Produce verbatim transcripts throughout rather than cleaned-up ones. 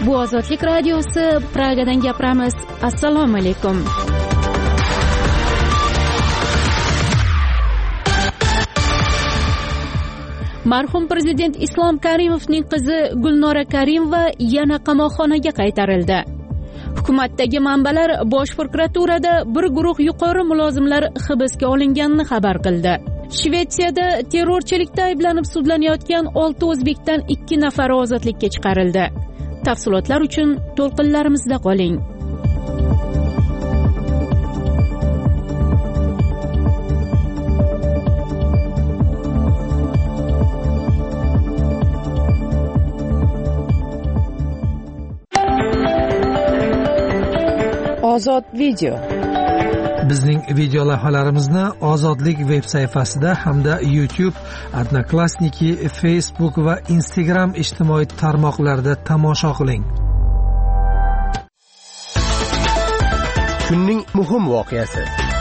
Bu Ozodlik radiosi, Pragadan gapiramiz. Assalomu alaykum. Marhum prezident Islom Karimovning qizi Gulnora Karimova yana qamoqxonaga qaytarildi. Hukumatdagi manbalar Bosh prokuraturada bir guruh yuqori mulozimlar hibsga olinganini xabar qildi. Shvetsiyada terrorchilikda ayblanib sudlanayotgan olti o'zbekdan ikki nafari ozodlikka chiqarildi. Tafsilotlar uchun to'lqinlarimizda qoling. Ozod video. Bizning video lavhalarimizni Ozodlik veb sayfasida hamda YouTube, Odnoklassniki, Facebook va Instagram ijtimoiy tarmoqlarida tomosha qiling. Kunning muhim voqeasi.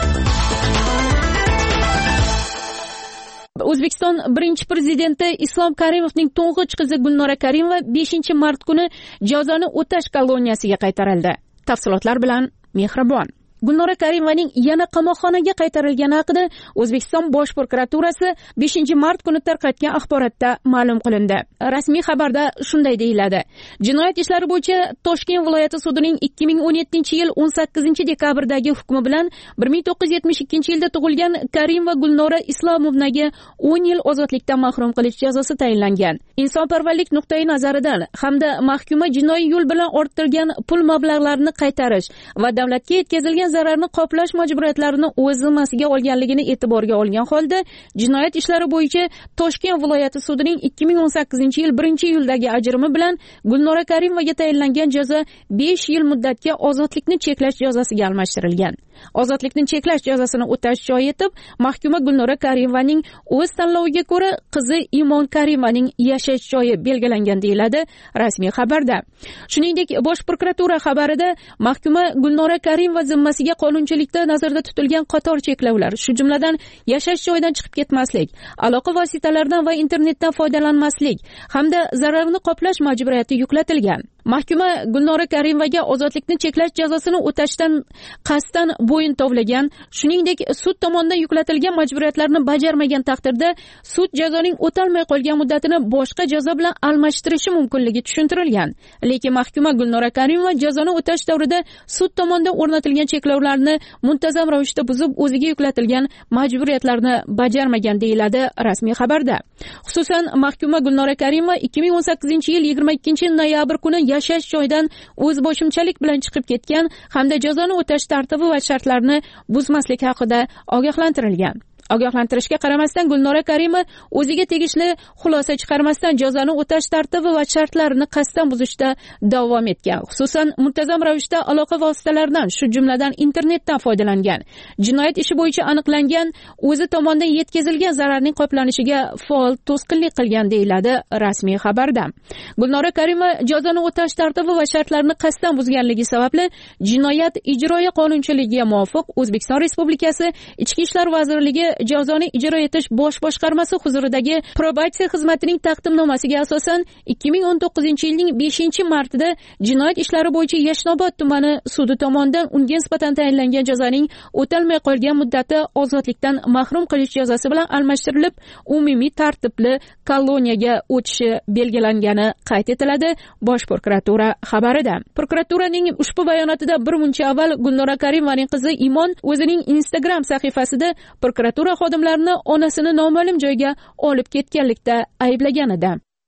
O'zbekiston birinchi prezidenti Islom Karimovning to'ng'ich qizi Gulnora Karimova beshinchi mart kuni jazoni o'tash koloniyasiga qaytarildi. Tafsilotlar bilan Mehribon. Gulnora Karimovaning yana qamoqxonaga qaytarilgani haqida O'zbekiston Bosh prokuraturasi beshinchi mart kuni tarqatgan axborotda ma'lum qilindi. Rasmiy xabarda shunday deyiladi: Jinoyat ishlari bo'yicha Toshkent viloyati sudining ikki ming o'n yettinchi yil o'n sakkizinchi dekabrdagi hukmi bilan bir ming to'qqiz yuz yetmish ikkinchi yilda tug'ilgan Karimova Gulnora Islomovnaga o'n yil ozodlikdan mahrum qilish jazosi tayinlangan. Insonparvarlik nuqtai nazaridan hamda mahkuma jinoiy yo'l bilan orttirgan pul mablag'larini qaytarish va davlatga yetkazilgan zararni qoplash majburiyatlarini o'z zimmasiga olganligini e'tiborga olgan holda jinoyat ishlari bo'yicha Toshkent viloyati sudining ikki ming o'n sakkizinchi yil birinchi iyuldagi ajrimi bilan Gulnora Karimovaga tayinlangan jazo besh yil muddatga ozodlikni cheklash jazosiga almashtirilgan. Ozodlikni cheklash jazosini o'tash joyi etib, mahkuma Gulnora Karimovaning o'z tanloviga ko'ra qizi Imon Karimovaning yashash joyi belgilangan deyiladi rasmiy xabarda. Shuningdek, Bosh prokuratura xabarida mahkuma Gulnora Karimova zimmasiga qonunchilikda nazarda tutilgan qator cheklovlar, shu jumladan yashash joyidan chiqib ketmaslik, aloqa vositalaridan va internetdan foydalanmaslik hamda zararni qoplash majburiyati yuklatilgan. Mahkuma Gulnora Karimovaga ozodlikni cheklash jazosini o'tashdan qasddan bo'yin tovlagan, shuningdek sud tomonidan yuklatilgan majburiyatlarni bajarmagan taqdirda sud jazoning o'talmay qolgan muddatini boshqa jazo bilan almashtirishi mumkinligi tushuntirilgan. Lekin mahkuma Gulnora Karimova jazoni o'tash davrida sud tomonidan o'rnatilgan cheklovlarni muntazam ravishda buzib, o'ziga yuklatilgan majburiyatlarni bajarmagan deyiladi rasmiy xabarda. Xususan, mahkuma Gulnora Karimova ikki ming o'n sakkizinchi yil yigirma ikkinchi noyabr kuni yashash joyidan o'z boshimchalik bilan chiqib ketgan hamda jazoni o'tash tartibi va shartlarini buzmaslik haqida ogohlantirilgan. Ogohlantirishga qaramasdan Gulnora Karimova o'ziga tegishli xulosa chiqarmasdan jazoni o'tash tartibi va shartlarini qasddan buzishda davom etgan. Xususan, muntazam ravishda aloqa vositalaridan, shu jumladan internetdan foydalangan. Jinoyat ishi bo'yicha aniqlangan o'zi tomonidan yetkazilgan zararning qoplanishiga faol to'sqinlik qilgan deyiladi rasmiy xabarda. Gulnora Karimova jazoni o'tash tartibi va shartlarini qasddan buzganligi sababli Jinoyat ijroiya qonunchiligiga muvofiq O'zbekiston Respublikasi Ichki ishlar vazirligi jazoni ijro etish bosh boshqarmasi huzuridagi probatsiya xizmatining taqdimnomasiga asosan ikki ming o'n to'qqizinchi yilning beshinchi martida jinoyat ishlari bo'yicha Yashnobod tumani sudi tomonidan unga nisbatan tayinlangan jazoning o'talmay qolgan muddati ozodlikdan mahrum qilish jazosi bilan almashtirilib, umumiy tartibli koloniyaga o'tishi belgilangani qayd etiladi Bosh prokuratura xabarida. Prokuraturaning ushbu bayonotida bir muncha avval Gulnora Karimovaning qizi Imon o'zining Instagram sahifasida prokuratura xodimlarini onasini noma'lum joyga olib ketganlikda ayblagan edi.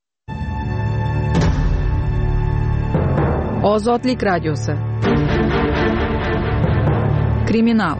Ozodlik radiosi. Kriminal.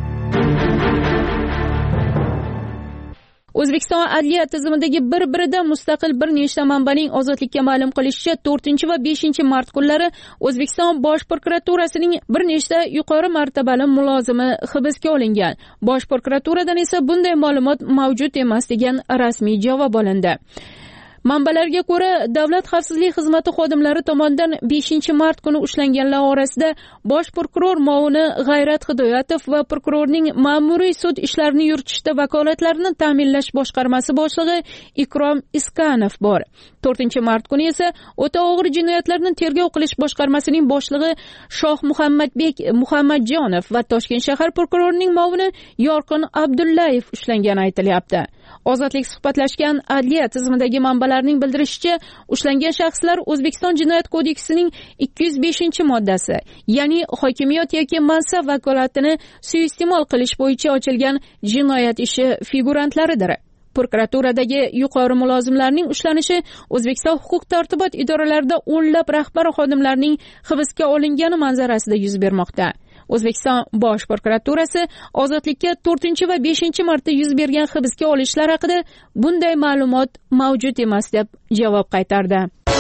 O'zbekiston adliya tizimidagi bir-biridan mustaqil bir nechta manbaning ozodlikka ma'lum qilishicha to'rtinchi va beshinchi mart kunlari O'zbekiston Bosh prokuraturasining bir nechta yuqori martabali mulozimi hibsga olingan. Bosh prokuraturadan esa bunday ma'lumot mavjud emas degan rasmiy javob olindi. Manbalarga ko'ra, Davlat xavfsizlik xizmati xodimlari tomonidan beshinchi mart kuni ushlanganlar orasida bosh prokuror muovini G'ayrat Hidoyatov va prokurorning ma'muriy sud ishlarini yuritishda vakolatlarini ta'minlash boshqarmasi boshlig'i Ikrom Iskanov bor. to'rtinchi mart kuni esa o'ta og'ir jinoyatlarni tergov qilish boshqarmasining boshlig'i Shoh Muhammadbek Muhammadjonov va Toshkent shahar prokurorining muovini Yorqin Abdullayev ushlangani aytilyapti. Ozodlik suhbatlashgan adliya tizimidagi manbalarning bildirishicha, ushlangan shaxslar O'zbekiston Jinoyat kodeksining ikki yuz beshinchi moddasi, ya'ni hokimiyat yoki mansab vakolatini suiiste'mol qilish bo'yicha ochilgan jinoyat ishi figurantlaridir. Prokuraturadagi yuqori mulozimlarning ushlanishi O'zbekiston huquq-tartibot idoralarida o'nlab rahbar xodimlarning hibsga olingani manzarasida yuz bermoqda. O'zbekiston Bosh prokuraturasi ozodlikka to'rtinchi va beshinchi martda yuz bergan hibsga olishlar haqida bunday ma'lumot mavjud emas deb javob qaytardi.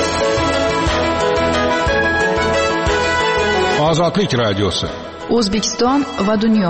Ozodlik radiosi. O'zbekiston va dunyo.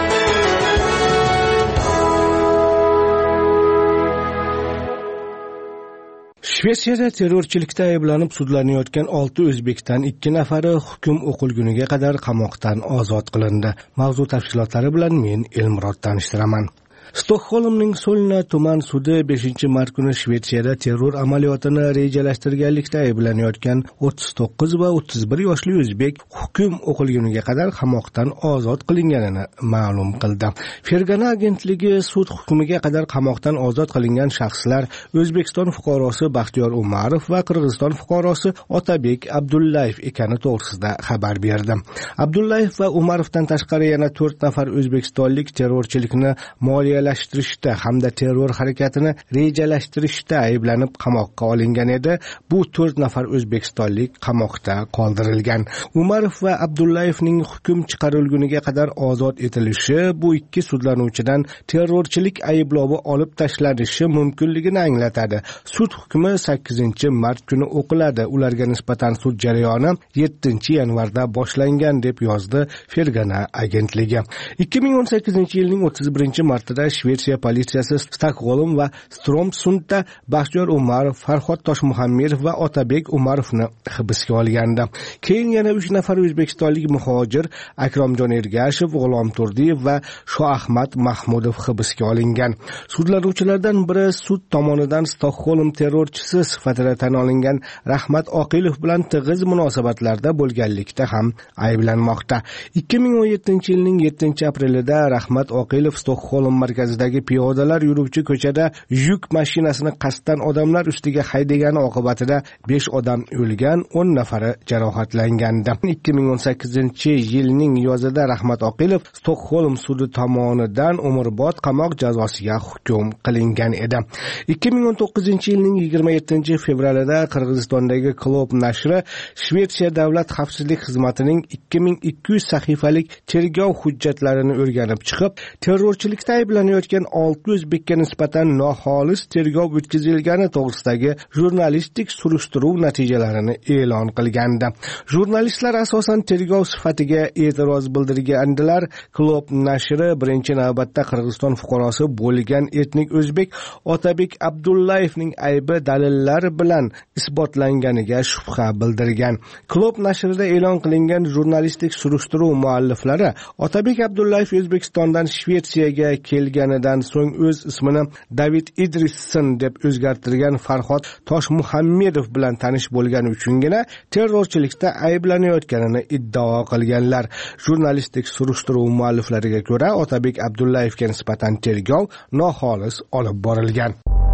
Shvetsiyada terrorchilikda ayblanib sudlanayotgan olti o'zbekdan ikki nafari hukm o'qilguniga qadar qamoqdan ozod qilindi. Mavzu tafsilotlari bilan men Elmurod tanishtiraman. Stokholmning Solna tuman sudi beshinchi mart kuni Shvetsiyada terror amaliyotini rejalashtirganlikda ayblanayotgan o'ttiz to'qqiz va o'ttiz bir yoshli o'zbek hukm o'qilguniga qadar qamoqdan ozod qilinganini ma'lum qildi. Fergana agentligi sud hukmiga qadar qamoqdan ozod qilingan shaxslar O'zbekiston fuqarosi Baxtiyor Umarov va Qirg'iziston fuqarosi Otabek Abdullayev ekani to'g'risida xabar berdi. Abdullayev va Umarovdan tashqari yana to'rt nafar o'zbekistonlik terrorchilikni moliya lashtirishda hamda terror harakatini rejalashtirishda ayblanib qamoqqa olingan edi. Bu to'rt nafar o'zbekistonlik qamoqda qoldirilgan. Umarov va Abdullayevning hukm chiqarilguniga qadar ozod etilishi bu ikki sudlanuvchidan terrorchilik ayblovi olib tashlanishi mumkinligini anglatadi. Sud hukmi sakkizinchi mart kuni o'qiladi. Ularga nisbatan sud jarayoni yettinchi yanvarda boshlangan deb yozdi Fergana agentligi. ikki ming o'n sakkizinchi yilning o'ttiz birinchi martida Shvetsiya politsiyasi Stokholm va Stromsundda Baxtiyor Umarov, Farhod Toshmuhammedov va Otabek Umarovni hibsga olgandi. Keyin yana uch nafar o'zbekistonlik muhojir Akromjon Ergashev, G'ulom Turdiyev va Shoahmad Mahmudov hibsga olingan. Sudlanuvchilardan biri sud tomonidan Stokholm terrorchisi sifatida tan olingan Rahmat Oqilov bilan tig'iz munosabatlarda bo'lganlikda ham ayblanmoqda. ikki ming o'n yettinchi yilning yettinchi aprelida Rahmat Oqilov Stokholm markazidagi piyodalar yuruvchi ko'chada yuk mashinasini qasddan odamlar ustiga haydagani oqibatida besh odam o'lgan, o'n nafari jarohatlangandi. ikki ming o'n sakkizinchi yilning yozida Rahmat Oqilov Stokholm sudi tomonidan umrbod qamoq jazosiga hukm qilingan edi. ikki ming o'n to'qqizinchi yilning yigirma yettinchi fevralida Qirg'izistondagi Klob nashri Shvetsiya davlat xavfsizlik xizmatining ikki ming ikki yuz sahifalik tergov hujjatlarini o'rganib chiqib, terrorchilikda ayblanayotgan olti o'zbekka nisbatan noxolis tergov o'tkazilgani to'g'risidagi jurnalistik surishtiruv natijalarini e'lon qilgandi. Jurnalistlar asosan tergov sifatiga e'tiroz bildirgandilar. Klob nashri birinchi navbatda Qirg'iziston fuqarosi bo'lgan etnik o'zbek Otabek Abdullayevning aybi dalillar bilan isbotlanganiga shubha bildirgan. Klob nashrida e'lon qilingan jurnalistik surishtiruv mualliflari Otabek Abdullayev O'zbekistondan Shvetsiyaga kelganidan so'ng o'z ismini David Idrisson deb o'zgartirgan Farhod Toshmuhammedov bilan tanish bo'lgani uchungina terrorchilikda ayblanayotganini iddao qilganlar. Jurnalistik surishtiruv mualliflariga ko'ra, Otabek Abdullayevga nisbatan tergov noxolis olib borilgan.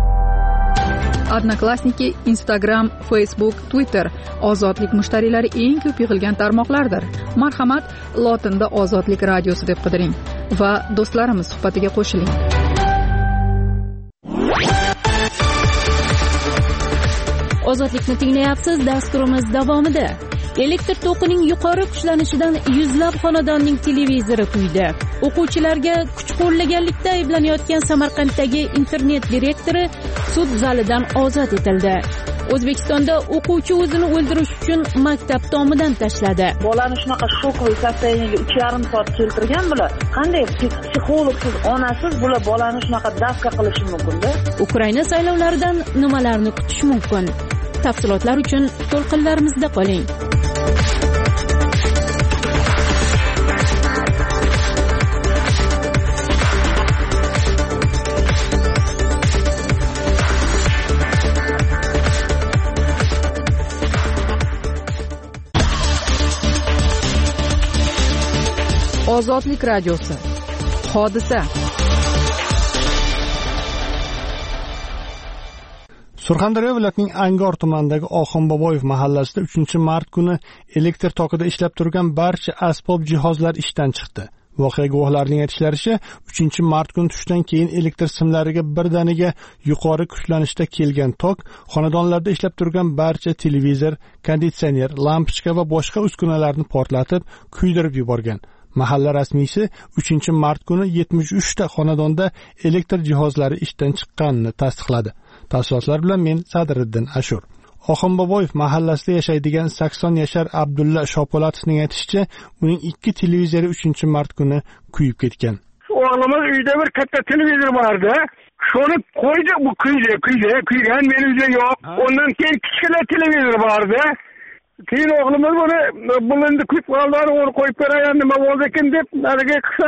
Odnoklassniki, Instagram, Facebook, Twitter ozodlik mushtariylari eng ko'p yig'ilgan tarmoqlardir. Marhamat, lotinda Ozodlik radiosi deb qidiring va do'stlarimiz suhbatiga qo'shiling. Ozodlikni tinglayapsiz. Dasturimiz davomida elektr tokining yuqori kuchlanishidan yuzlab xonadonning televizori kuydi. O'quvchilarga kuch qo'llaganlikda ayblanayotgan Samarqanddagi internet direktori sud zalidan ozod etildi. O'zbekistonda o'quvchi o'zini o'ldirish uchun maktab tomidan tashladi. Bolani shunaqa shokovый состояниеga uch yarim soat keltirgan bular. Qanday psixologsiz, onasiz bular bolani shunaqa davka qilishi mumkin-da? Ukraina saylovlaridan nimalarni kutish mumkin? Tafsilotlar uchun to'lqinlarimizda qoling. Ozodlik radiosi. Hodisa. Surxondaryo viloyatining Angor tumanidagi Oxunboboyev mahallasida uchinchi mart kuni elektr tokida ishlab turgan barcha asbob jihozlar ishdan chiqdi. Voqea guvohlarining aytishlaricha, uchinchi mart kuni tushdan keyin elektr simlariga birdaniga yuqori kuchlanishda kelgan tok xonadonlarda ishlab turgan barcha televizor, konditsioner, lampochka va boshqa uskunalarni portlatib, kuydirib yuborgan. Mahalla rasmiysi uchinchi mart kuni yetmish uch ta xonadonda elektr jihozlari ishdan chiqqanini tasdiqladi. Tafsilotlar bilan men Sadriddin Ashur. Oxunboboyev mahallasida yashaydigan sakson yashar Abdulla Shopolatovning aytishicha, uning ikki televizori uchinchi mart kuni kuyib ketgan. O'g'limiz uyda bir katta televizor bordi. Shuni qo'ydi, bu kuydi, kuydi, kuygan, men uyda yo'q. Ondan keyin kichkina televizor bordi. Keyin o'g'limiz buni bulindi kuyib qoldi, uni qo'yib beraman nima bo'ldi ekan deb nariga qilsa,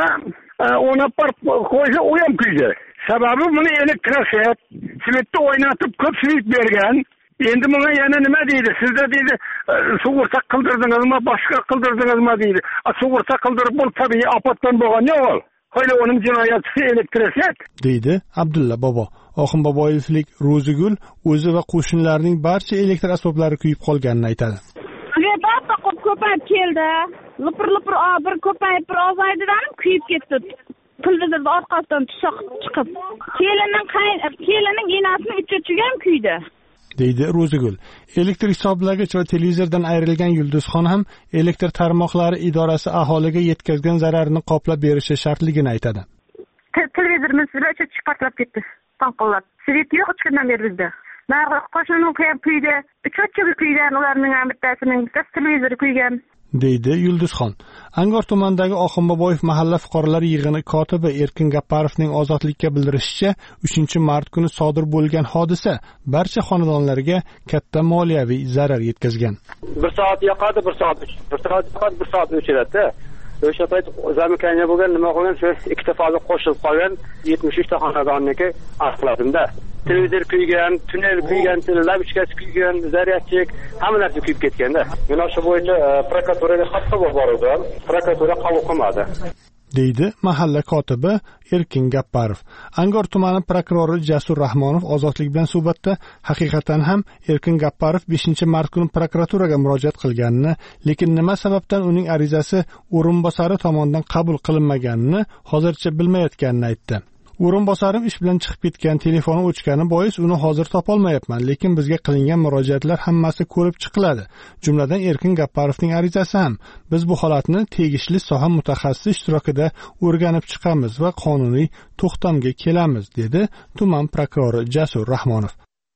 ona par qo'ysa u ham kuydi. Sababi buni elektrosvet, svetni o'ynatib ko'p svet bergan. Endi bunga yana nima deydi? Sizda deydi, sug'urta qildirdingizmi, boshqa qildirdingizmi deydi. Sug'urta qildirib bu tabiiy ofatdan bo'lgan yo'q. Qo'yli uning jinoyati elektrosvet deydi Abdulla bobo. Oxunboboyevlik Ro'zigul o'zi va qo'shnilarining barcha elektr asboblari kuyib qolganini aytadi. G'alaba ko'payib keldi. Lipir-lipir bir ko'payib bir ozaydidan kuyib ketdi. Televizorning orqasidan tushoq chiqib. Kelinning kelinning enasini uchiga ham kuydi. deydi Ro'zigul. Elektr hisoblagich va televizordan ayrilgan Yulduzxon ham elektr tarmoqlari idorasi aholiga yetkazgan zararni qoplab berishi shartligini aytadi. Televizorimiz bilan chiqarib ketdi. Tanqillab. Svet yo'q uch kundan beri bizda. Narga qo'shnining qo'yib kuydi. Uchochchiga kuygan, ularning ham bittasining televizori kuygan. deydi Yulduzxon. Angor tumanidagi Oxunboboyev mahalla fuqarolar yig'ini kotibi Erkin Gapparovning Ozodlikka bildirishicha, uchinchi mart kuni sodir bo'lgan hodisa barcha xonadonlarga katta moliyaviy zarar yetkazgan. bir soat yoqadi, bir soat, bir soat yoqadi, bir soat o'chiradi. O'sha payt zamikanya bo'lgan, nima qilgan, shu ikkita faza qo'shilib qolgan yetmish uch ta xonadonniki aniqladimda. Televizor kuygan, tunnel kuygan, lampochkasi kuygan, zaryadchik, hamma narsa kuyib ketganda. Mana shu bo'yicha prokuraturaga xat yubordim. Prokuratura qabul qilmadi. deydi mahalla kotibi Erkin Gapparov. Angor tumani prokurori Jasur Rahmonov Ozodlik bilan suhbatda haqiqatan ham Erkin Gapparov beshinchi mart kuni prokuraturaga murojaat qilganini, lekin nima sababdan uning arizasi o'rinbosari tomonidan qabul qilinmaganini hozircha bilmayotganini aytdi. O'rinbosarim ish bilan chiqib ketgan, telefoni o'chgani bois uni hozir topolmayapman, lekin bizga qilingan murojaatlar hammasi ko'rib chiqiladi. Jumladan Erkin Gapparovning arizasi ham. Biz bu holatni tegishli soha mutaxassisi ishtirokida o'rganib chiqamiz va qonuniy to'xtamga kelamiz, dedi tuman prokurori Jasur Rahmonov.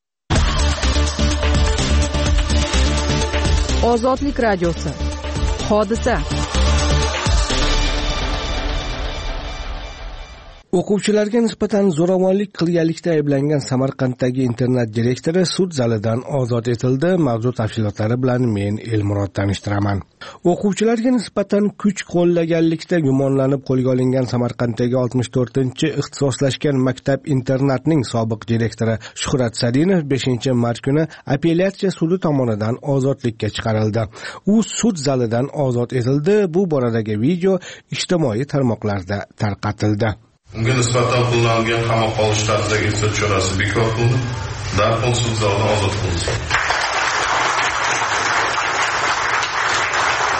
Ozodlik radiosi. Hodisa. O'quvchilarga nisbatan zo'ravonlik qilganlikda ayblangan Samarqanddagi internat direktori sud zalidan ozod etildi. Mavzu tafsilotlari bilan men Elmurod tanishtiraman. O'quvchilarga nisbatan kuch qo'llaganlikda gumonlanib qo'lga olingan Samarqanddagi oltmish to'rtinchi ixtisoslashgan maktab internatning sobiq direktori Shuhrat Sadinov beshinchi mart kuni apellyatsiya sudi tomonidan ozodlikka chiqarildi. U sud zalidan ozod etildi. Bu boradagi video ijtimoiy tarmoqlarda tarqatildi. Unga nisbatan qo'llanilgan qamoq qolish tarzidagi ehtiyot chorasi bekor qilindi. Darhol sud zalidan ozod qilindi.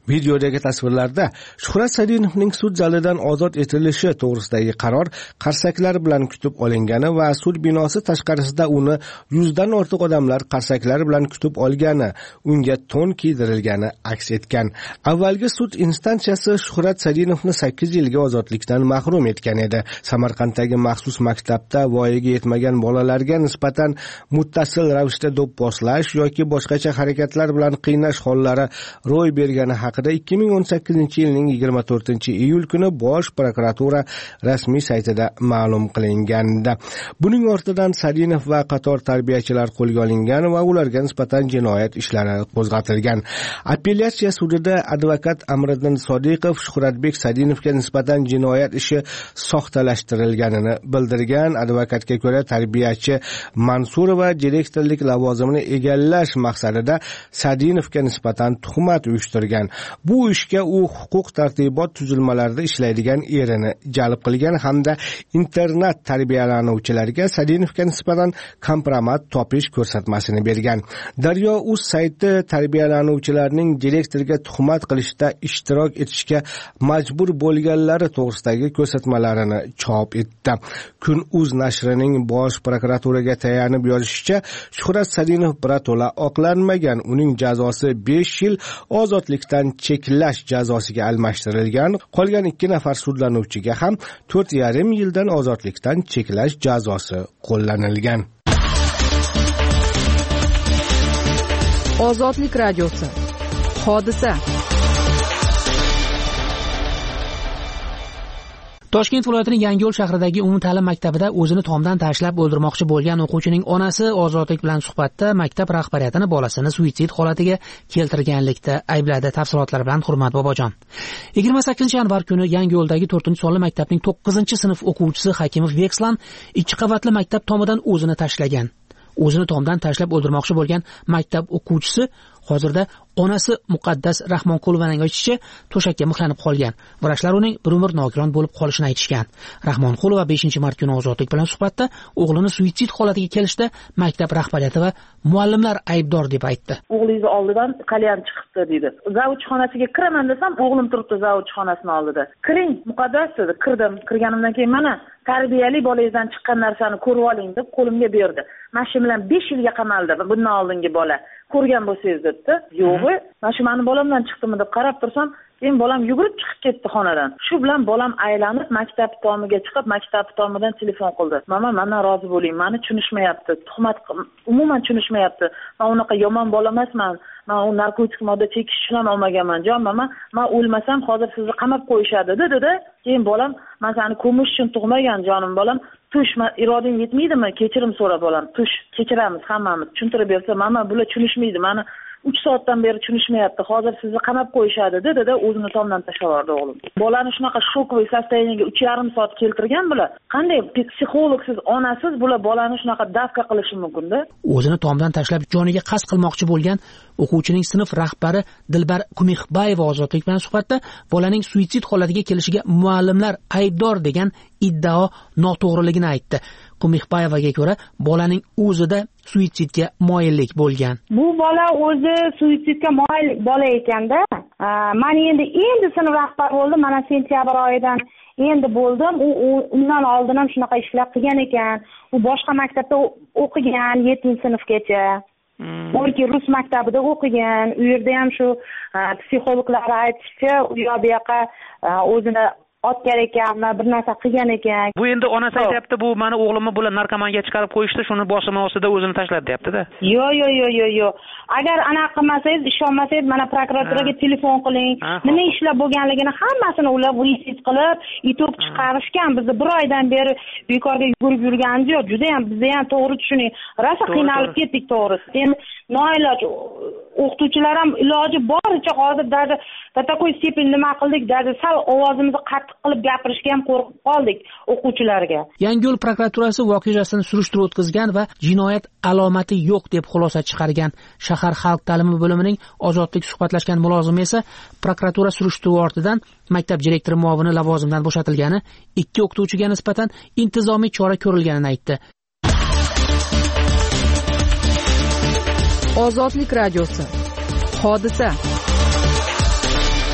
Videodagi tasvirlarda Shuhrat Sadinovning sud zalidan ozod etilishi to'g'risidagi qaror qarsaklar bilan kutib olingani va sud binosi tashqarisida uni yuzdan ortiq odamlar qarsaklar bilan kutib olgani, unga to'n kiydirilgani aks etgan. Avvalgi sud instansiyasi Shuhrat Sadinovni sakkiz yilga ozodlikdan mahrum etgan edi. Samarqanddagi maxsus maktabda voyaga yetmagan bolalarga nisbatan muttasil ravishda do'pposlash yoki boshqacha harakatlar bilan qiynash hollari ro'y bergani haqida ikki ming o'n sakkizinchi yilning yigirma to'rtinchi iyul kuni Bosh prokuratura rasmiy saytida ma'lum qilingandi. Buning ortidan Sadinov va qator tarbiyachilar qo'lga olingan va ularga nisbatan jinoyat ishlari qo'zg'atilgan. Apellyatsiya sudida advokat Amriddin Sodiqov Shuhratbek Sadinovga nisbatan jinoyat ishi soxtalashtirilganini bildirgan. Advokatga ko'ra, tarbiyachi Mansurova direktorlik lavozimini egallash maqsadida Sadinovga nisbatan tuhmat uyushtirgan. Bu ishga u huquq tartibot tuzilmalarida ishlaydigan erini jalb qilgan hamda internat tarbiyalanuvchilariga Sadinovga nisbatan kompromat topish ko'rsatmasini bergan. Daryo.uz sayti tarbiyalanuvchilarning direktorga tuhmat qilishda ishtirok etishga majbur bo'lganlari to'g'risidagi ko'rsatmalarini chop etdi. Kun.uz nashrining Bosh prokuraturaga tayanib yozishicha, Shuhrat Sadinov birato'la oqlanmagan. Uning jazosi besh yil ozodlikdan cheklash jazosiga almashtirilgan. Qolgan ikki nafar sudlanuvchiga ham to'rt yarim yildan ozodlikdan cheklash jazosi qo'llanilgan. Ozodlik radiosi. Hodisa. Toshkent viloyatining Yangiyo'l shahridagi umumta'lim maktabida o'zini tomdan tashlab o'ldirmoqchi bo'lgan o'quvchining onasi Ozodlik bilan suhbatda maktab rahbariyatini bolasini suitsid holatiga keltirganlikda aybladi. Tafsilotlar bilan Hurmat Bobojon. yigirma sakkizinchi yanvar kuni Yangiyo'ldagi to'rtinchi sonli maktabning to'qqizinchi sinf o'quvchisi Hakimov Vekslan ikki qavatli maktab tomidan o'zini tashlagan. O'zini tomdan tashlab o'ldirmoqchi bo'lgan maktab o'quvchisi hozirda onasi Muqaddas Rahmonqulovaning aytishicha to'shakka mixlanib qolgan. Vrachlar uning bir umr nogiron bo'lib qolishini aytishgan. Rahmonqulova beshinchi mart kuni Ozodlik bilan suhbatda o'g'lini suitsid holatiga kelishda maktab rahbariyati va muallimlar aybdor deb aytdi. O'g'lingiz oldidan kalyan chiqibdi dedi. Zavod xonasiga kiraman desam, o'g'lim turibdi zavod xonasining oldida. Kiring, Muqaddas dedi. Kirdim. Kirganimdan keyin mana tarbiyali bolangizdan chiqqan narsani ko'rib oling deb qo'limga berdi. Mana shu bilan besh yilga qamaldi bundan oldingi bola. Ko'rgan bo'lsangiz debdi. Yo'g'i, mana shu meni bolamdan chiqdimi deb qarab tursam, keyin bolam yugurib chiqib ketdi xonadan. Shu bilan bolam aylanib maktab tomiga chiqib, maktab tomidan telefon qildi. Mama, mendan rozi bo'ling, meni tushunishmayapti. Tuhmat umuman tushunishmayapti. Men unaqa yomon bola emasman. Men u narkotik modda chekish uchun ham olmaganman. Jon mama, men o'lmasam hozir sizni qamab qo'yishadi dedi-da. Keyin bolam, men seni ko'mish uchun tug'magan jonim bolam. Tush, iroding yetmaydimi? Kechirim so'ra bolam. Tush, kechiramiz hammamiz. Tushuntirib bersa, mama, bular tushunishmaydi. Meni uch soatdan beri tushunishmayapti. Hozir sizni qamab qo'yishadi dedi-da, o'zini tomdan tashlab yubordi o'g'lim. Bolani shunaqa shokovoy состояниеga uch yarim soat keltirgan bular. Qanday psixologsiz, onasiz bular bolani shunaqa davka qilishi mumkin-da? O'zini tomdan tashlab joniga qasd qilmoqchi bo'lgan o'quvchining sinf rahbari Dilbar Kumixbayeva Ozodlik bilan suhbatda bolaning suitsid holatiga kelishiga muallimlar aybdor degan iddao noto'g'riligini aytdi. Kumixbayevaga ko'ra, bolaning o'zida suitsidga moyillik bo'lgan. Bu bola o'zi suitsidga moyil bola ekanda, men endi endi sinf rahbar bo'ldim, mana sentyabr oyidan endi bo'ldim. U undan oldin ham shunaqa ishlar qilgan ekan. U boshqa maktabda o'qigan, yettinchi sinfgacha. O'rki rus maktabida o'qigan. U yerda ham shu psixologlar aytishicha, u yoq bu yoqqa o'zini otgan ekanmi, bir narsa qilgan ekan. Bu endi onasi aytayapti, bu meni o'g'limni bular narkomanga chiqarib qo'yishdi, shuni boshim ostida o'zini tashladi deyapti-da. Yo'q, yo'q, yo'q, yo'q, yo'q. Agar anaqa qilmasangiz, ishonmasangiz, mana prokuraturaga telefon qiling. Nima ishlar bo'lganligini hammasini ular vizit qilib, itib chiqarishgan. Biz bir oydan beri bekorga yugurib yurganimiz yo'q. Juda ham bizda ham to'g'ri tushuning. Rosa qiynalib ketdik to'g'risi. Endi noiloj o'qituvchilar ham iloji boricha hozir даже до такой степени nima qildik, даже sal ovozimizni qattiq qilib gapirishga ham qo'rqib qoldik o'quvchilarga. Yangiyo'l prokuraturasi voqea yuzasidan surishtiruv o'tkazgan va jinoyat alomati yo'q deb xulosa chiqargan. Shahar xalq ta'limi bo'limining Ozodlik suhbatlashgan mulozimi esa prokuratura surishtiruvi ortidan maktab direktori muovini lavozimidan bo'shatilgani, ikki o'qituvchiga nisbatan intizomiy chora ko'rilganini aytdi. Ozodlik radiosi. Hodisa.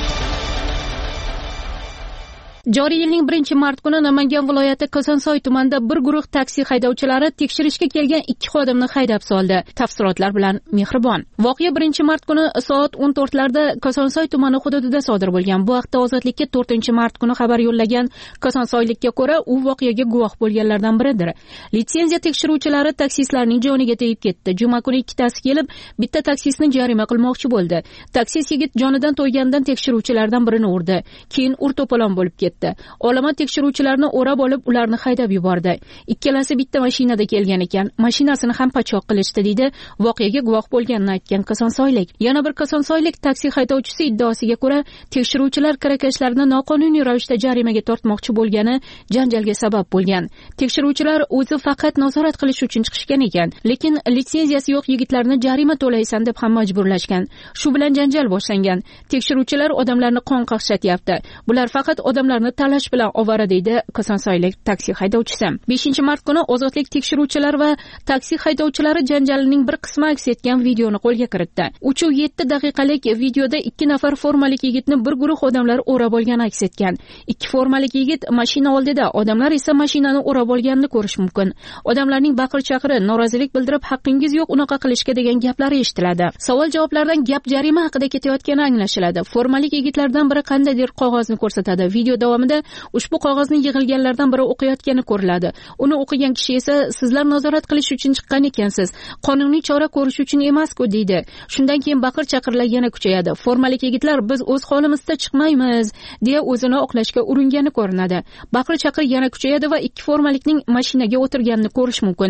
Joriy yilning birinchi mart kuni Namangan viloyati Kosonsoy tumanida bir guruh taksi haydovchilari tekshirishga kelgan ikki xodimni haydab soldi. Tafsilotlar bilan Mehribon. Voqea birinchi mart kuni soat o'n to'rtlarda Kosonsoy tumani hududida sodir bo'lgan. Bu haqda Ozodlikka to'rtinchi mart kuni xabar yo'llagan kosonsoylikka ko'ra, u voqeaga guvoh bo'lganlardan biridir. Litsenziya tekshiruvchilari taksistlarning joniga tegib ketdi. Juma kuni ikkitasi kelib, bitta taksistni jarima qilmoqchi bo'ldi. Taksist yigit jonidan to'ygandan tekshiruvchilardan birini urdi. Keyin ur-to'polon bo'lib ketdi. Olama tekshiruvchilarni o'rab olib, ularni haydab yubordi. Ikkalasi bitta mashinada kelgan ekan. Mashinasini ham pachoq qilishdi, deydi voqeaga guvoh bo'lganini aytgan kosonsoylik. Yana bir kosonsoylik taksi haydovchisi iddaosiga ko'ra, tekshiruvchilar kirakashlarni noqonuniy ravishda jarimaga tortmoqchi bo'lgani janjalga sabab bo'lgan. Tekshiruvchilar o'zi faqat nazorat qilish uchun chiqishgan ekan, lekin litsenziyasi yo'q yigitlarni jarima to'laysan deb ham majburlashgan. Shu bilan janjal boshlangan. Tekshiruvchilar odamlarni qon qaqshatyapti. Bular faqat odamlarni talash bilan ovora, deydi kosonsoylik taksi haydovchisi. beshinchi mart kuni Ozodlik tekshiruvchilar va taksi haydovchilari janjalining bir qismi aks etgan videoni qo'lga kiritdi. uch yetti daqiqalik videoda ikki nafar formalik yigitni bir guruh odamlar o'rab olgani aks etgan. Ikki formalik yigit mashina oldida, odamlar esa mashinani o'rab olganini ko'rish mumkin. Odamlarning baqir-chaqiri, norozilik bildirib, haqqingiz yo'q unaqa qilishga degan gaplari eshitiladi. Savol-javoblardan gap jarima haqida ketayotgani anglashiladi. Formalik yigitlardan biri qandaydir qog'ozni ko'rsatadi. Video davomida ushbu qog'ozni yig'ilganlardan biri o'qiyotgani ko'riladi. Uni o'qigan kishi esa sizlar nazorat qilish uchun chiqqan ekansiz, qonuniy chora ko'rish uchun emas-ku, deydi. Shundan keyin baqir-chaqirlar yana kuchayadi. Formalik yigitlar biz o'z holimizda chiqmaymiz, deya o'zini oqlashga uringani ko'rinadi. Baqir-chaqir yana kuchayadi va ikki formalikning mashinaga o'tirganini ko'rish mumkin.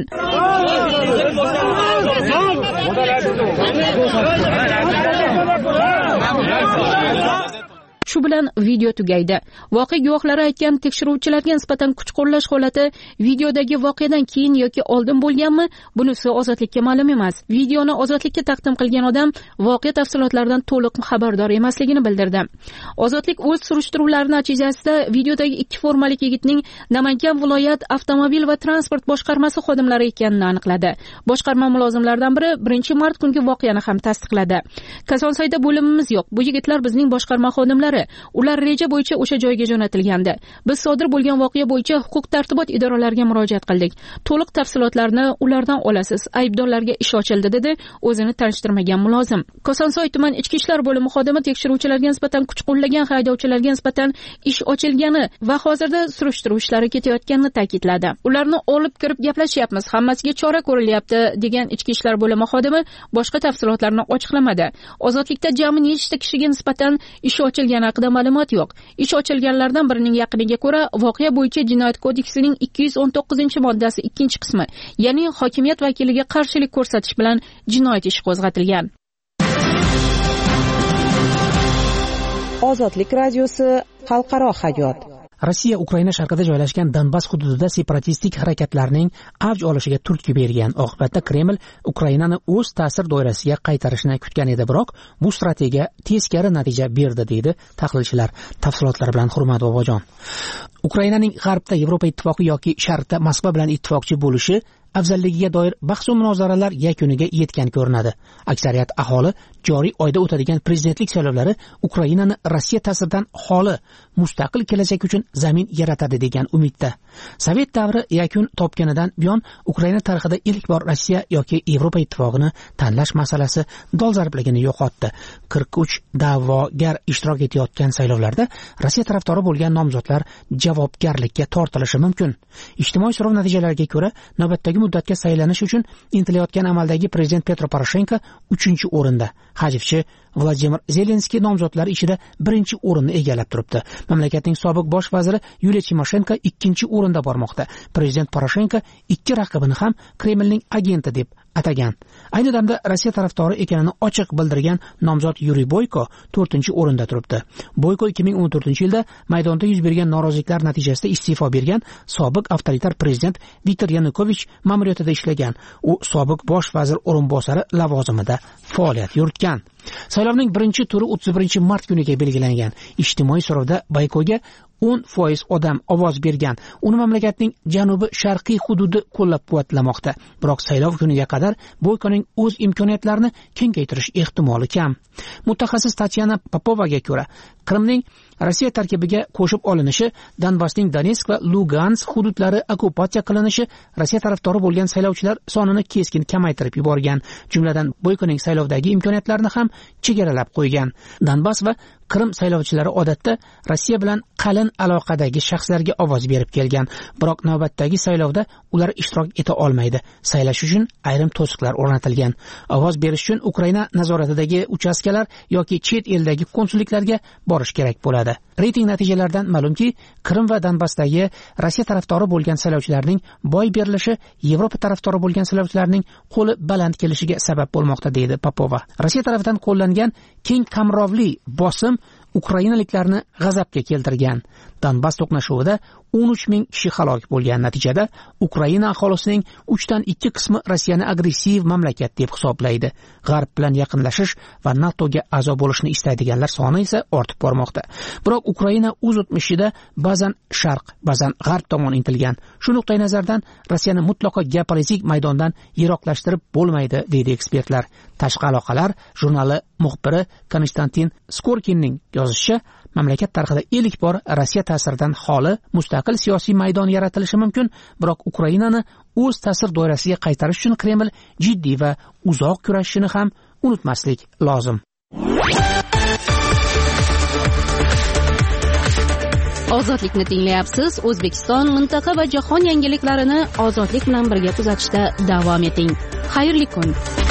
Shu bilan video tugaydi. Voqea guvohlari aytgan tekshiruvchilarga nisbatan kuch qo'llash holati videodagi voqeadan keyin yoki oldin bo'lganmi? Bunisi Ozodlikka ma'lum emas. Videoni Ozodlikka taqdim qilgan odam voqea tafsilotlaridan to'liq xabardor emasligini bildirdi. Ozodlik o'z surishtiruvlari natijasida videodagi ikki formalik yigitning Namangan viloyat avtomobil va transport boshqarmasi xodimlari ekanini aniqladi. Boshqarma mulozimlaridan biri birinchi mart kungi voqeani ham tasdiqladi. Kosonsoyda bo'limimiz yo'q. Bu yigitlar bizning boshqarma xodimlari. Ular reja bo'yicha o'sha joyga jo'natilgandi. Biz sodir bo'lgan voqea bo'yicha huquq-tartibot idoralariga murojaat qildik. To'liq tafsilotlarni ulardan olasiz. Aybdorlarga ish ochildi, dedi o'zini tanishtirmagan mulozim. Kosonsoy tuman ichki ishlar bo'limi xodimi tekshiruvchilarga nisbatan kuch qo'llagan haydovchilarga nisbatan ish ochilgani va hozirda surishtiruv ishlari ketayotganini ta'kidladi. Ularni olib kirib gaplashyapmiz, hammasiga chora ko'rilyapti, degan ichki ishlar bo'limi xodimi boshqa tafsilotlarni ochiqlamadi. Ozodlikda jami nechta kishiga nisbatan ish ochilgani haqida ma'lumot yo'q. Ish ochilganlardan birining yaqiniga ko'ra, voqea bo'yicha Jinoyat kodeksining ikki yuz o'n to'qqizinchi moddasi ikkinchi qismi, ya'ni hokimiyat vakiliga qarshilik ko'rsatish bilan jinoyat ishi qo'zg'atilgan. Ozodlik radiosi xalqaro hayot. Rossiya Ukraina sharqida joylashgan Donbass hududida separatistik harakatlarning avj olishiga turtki bergan. Oqibatda Kreml Ukrainani o'z ta'sir doirasiga qaytarishni kutgan edi, biroq bu strategiya teskari natija berdi, deydi tahlilchilar. Tafsilotlar bilan Hurmat Bobojon. Ukrainaning g'arbda Yevropa ittifoqi yoki sharqda Moskva bilan ittifoqchi bo'lishi afzalligiga doir bahs va munozaralar yakuniga yetgan ko'rinadi. Aksariyat aholi joriy oyda o'tadigan prezidentlik saylovlari Ukrainani Rossiya ta'siridan xoli mustaqil kelajak uchun zamin yaratadi degan umidda. Sovet davri yakun topganidan buyon Ukraina tarixida ilk bor Rossiya yoki Yevropa ittifoqini tanlash masalasi dolzarbligini yo'qotdi. qirq uch da'vogar ishtirok etayotgan saylovlarda Rossiya tarafdori bo'lgan nomzodlar javobgarlikka tortilishi mumkin. Ijtimoiy so'rov natijalariga ko'ra, navbatdagi muddatga saylanish uchun intilayotgan amaldagi prezident Petro Poroshenko uchinchi o'rinda. Hajivchi Vladimir Zelenskiy nomzodlari ichida birinchi o'rinni egallab turibdi. Mamlakatning sobiq bosh vaziri Yuliya Timoshenko ikkinchi o'rinda bormoqda. Prezident Poroshenko ikki raqibini ham Kremlning agenti deb atagan. Ayni damda Rossiya tarafdori ekanini ochiq bildirgan nomzod Yuriy Boyko to'rtinchi o'rinda turibdi. Boyko ikki ming o'n to'rtinchi yilda maydonda yuz bergan noroziliklar natijasida iste'fo bergan sobiq avtoritar prezident Viktor Yanukovich ma'muriyatida ishlagan. U sobiq bosh vazir o'rinbosari lavozimida faoliyat yuritgan. Saylovning birinchi turi o'ttiz birinchi mart kuniga belgilangan. Ijtimoiy so'rovda Boykoga o'n foiz odam ovoz bergan. Uni mamlakatning janubi sharqiy hududi qo'llab-quvvatlamoqda. Biroq saylov kuniga qadar Boykoning o'z imkoniyatlarini kengaytirish ehtimoli kam. Mutaxassis Tatyana Popovaga ko'ra, Qrimning Rossiya tarkibiga qo'shib olinishi, Donbassning Donetsk va Lugansk hududlari okkupatsiya qilinishi Rossiya tarafdori bo'lgan saylovchilar sonini keskin kamaytirib yuborgan, jumladan Boykoning saylovdagi imkoniyatlarini ham chegaralab qo'ygan. Donbass va Qrim saylovchilari odatda Rossiya bilan qalin aloqadagi shaxslarga ovoz berib kelgan, biroq navbatdagi saylovda ular ishtirok eta olmaydi. Saylash uchun ayrim to'siqlar o'rnatilgan. Ovoz berish uchun Ukraina nazoratidagi uchastkalar yoki chet eldagi konsulliklarga borish kerak bo'ladi. Reyting natijalaridan ma'lumki, Qrim va Donbassdagi Rossiya tarafdori bo'lgan saylovchilarning boy berilishi Yevropa tarafdori bo'lgan saylovchilarning qo'li baland kelishiga sabab bo'lmoqda, deydi Popova. Rossiya tarafidan qo'llangan keng qamrovli bosim ukrainaliklarni g'azabga keltirgan. Donbass to'qnashuvida o'n uch ming kishi halok bo'lgan. Natijada Ukraina aholisining uchdan ikki qismi Rossiyani agressiv mamlakat deb hisoblaydi. G'arb bilan yaqinlashish va NATOga a'zo bo'lishni istaydiganlar soni esa ortib bormoqda. Biroq Ukraina o'z o'tmishida ba'zan sharq, ba'zan g'arb tomon intilgan. Shu nuqtai nazardan Rossiyani mutlaqo geopolitik maydondan yiroqlashtirib bo'lmaydi, deydi ekspertlar. Tashqi aloqalar jurnali muxbiri Konstantin Skorkinning yozishicha, mamlakat tarixida ilk bor Rossiya ta'siridan xoli mustaqil siyosiy maydon yaratilishi mumkin, biroq Ukrainani o'z ta'sir doirasiga qaytarish uchun Kreml jiddiy va uzoq kurashishini ham unutmaslik lozim. Ozodlikni tinglayapsiz. O'zbekiston, mintaqa va jahon yangiliklarini ozodlik bilan birga kuzatishda davom eting. Xayrli kun.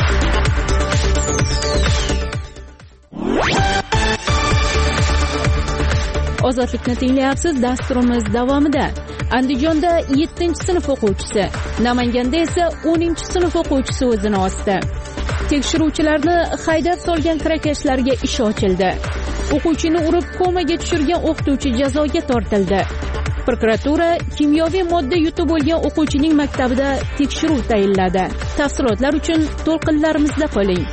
Ozodlikni tinglayapsiz. Dasturimiz davomida Andijonda yettinchi sinf o'quvchisi, Namanganda esa o'ninchi sinf o'quvchisi o'zini osdi. Tekshiruvchilarni haydab solgan kirakashlarga ish ochildi. O'quvchini urib komaga tushirgan o'qituvchi jazoga tortildi. Prokuratura kimyoviy modda yutib olgan o'quvchining maktabida tekshiruv tayinladi. Tafsilotlar uchun to'lqinlarimizda qoling.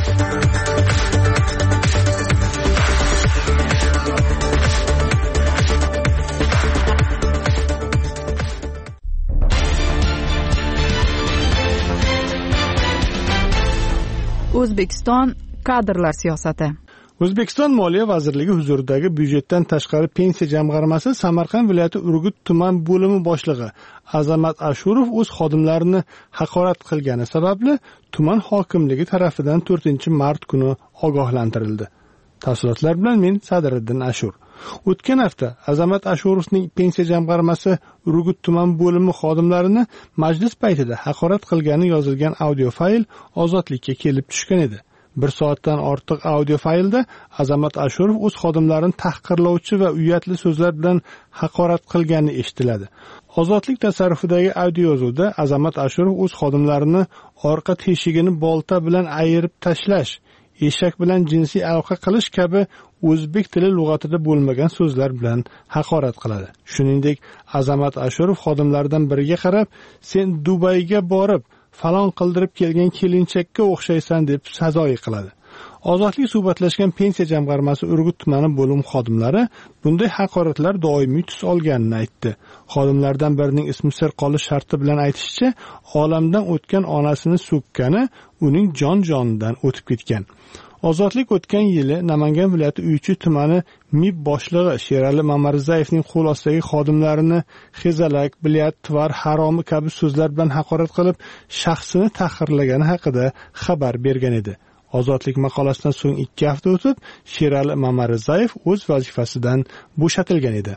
O'zbekiston kadrlar siyosati. O'zbekiston Moliya vazirligi huzuridagi byudjetdan tashqari pensiya jamg'armasi Samarqand viloyati Urgut tuman bo'limi boshlig'i Azamat Ashurov o'z xodimlarini haqorat qilgani sababli tuman hokimligi tarafidan to'rtinchi mart kuni ogohlantirildi. Tafsilotlar bilan men Sadriddin Ashur. O'tgan hafta Azamat Ashurovning pensiya jamg'armasi Urgut tuman bo'limi xodimlarini majlis paytida haqorat qilgani yozilgan audio fayl ozodlikka kelib tushgan edi. Bir soatdan ortiq audio faylda Azamat Ashurov o'z xodimlarini tahqirlovchi va uyatli so'zlar bilan haqorat qilgani eshitiladi. Ozodlik tasarrufidagi audio yozuvda Azamat Ashurov o'z xodimlarini orqa teshigini bolta bilan ayirib tashlash, eshak bilan jinsiy aloqa qilish kabi o'zbek tili lug'atida bo'lmagan so'zlar bilan haqorat qiladi. Shuningdek, Azamat Ashurov xodimlardan biriga qarab, "Sen Dubayga borib falon qildirib kelgan kelinchakka o'xshaysan" deb sazoyi qiladi. Ozodlik suhbatlashgan pensiya jamg'armasi Urgut tumani bo'lim xodimlari bunday haqoratlar doimiy tus olganini aytdi. Xodimlardan birining ismi sir qolish sharti bilan aytishicha, olamdan o'tgan onasini so'kkani uning jon-jonidan o'tib ketgan. Ozodlik o'tgan yili Namangan viloyati Uychi tumani M I B boshlig'i Sherali Mamarizayevning qo'l ostidagi xodimlarini xezalak, bilyat, tvar, haromi kabi so'zlar bilan haqorat qilib, shaxsini tahqirlagani haqida xabar bergan edi. Ozodlik maqolasidan so'ng ikki hafta o'tib, Sherali Mamarizayev o'z vazifasidan bo'shatilgan edi.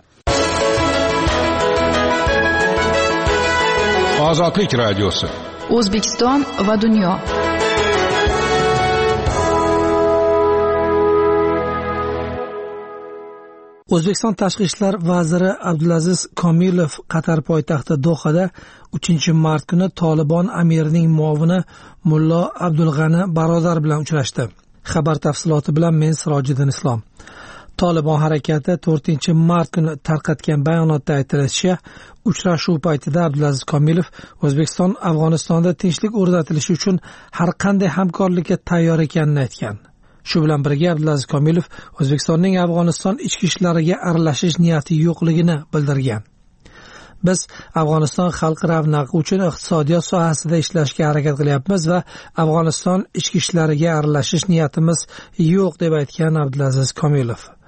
Ozodlik radiosi. O'zbekiston va dunyo. O'zbekiston tashqi ishlar vaziri Abdulaziz Komilov Qatar poytaxti Dohada uchinchi mart kuni Tolibon amirining muovini Mullo Abdulg'ani Barodar bilan uchrashdi. Xabar tafsiloti bilan men Sirojiddin Islom. Tolibon harakati to'rtinchi mart kuni tarqatgan bayonotda aytilishicha, uchrashuv paytida Abdulaziz Komilov O'zbekiston Afg'onistonda tinchlik o'rnatilishi uchun har qanday hamkorlikka tayyor ekanini aytgan. Shu bilan birga Abdulaziz Komilov O'zbekistonning Afg'oniston ichki ishlariga aralashish niyati yo'qligini bildirgan. Biz Afg'oniston xalqi ravnaqi uchun iqtisodiyot sohasida ishlashga harakat qilyapmiz va Afg'oniston ichki ishlariga aralashish niyatimiz yo'q deb aytgan Abdulaziz Komilov.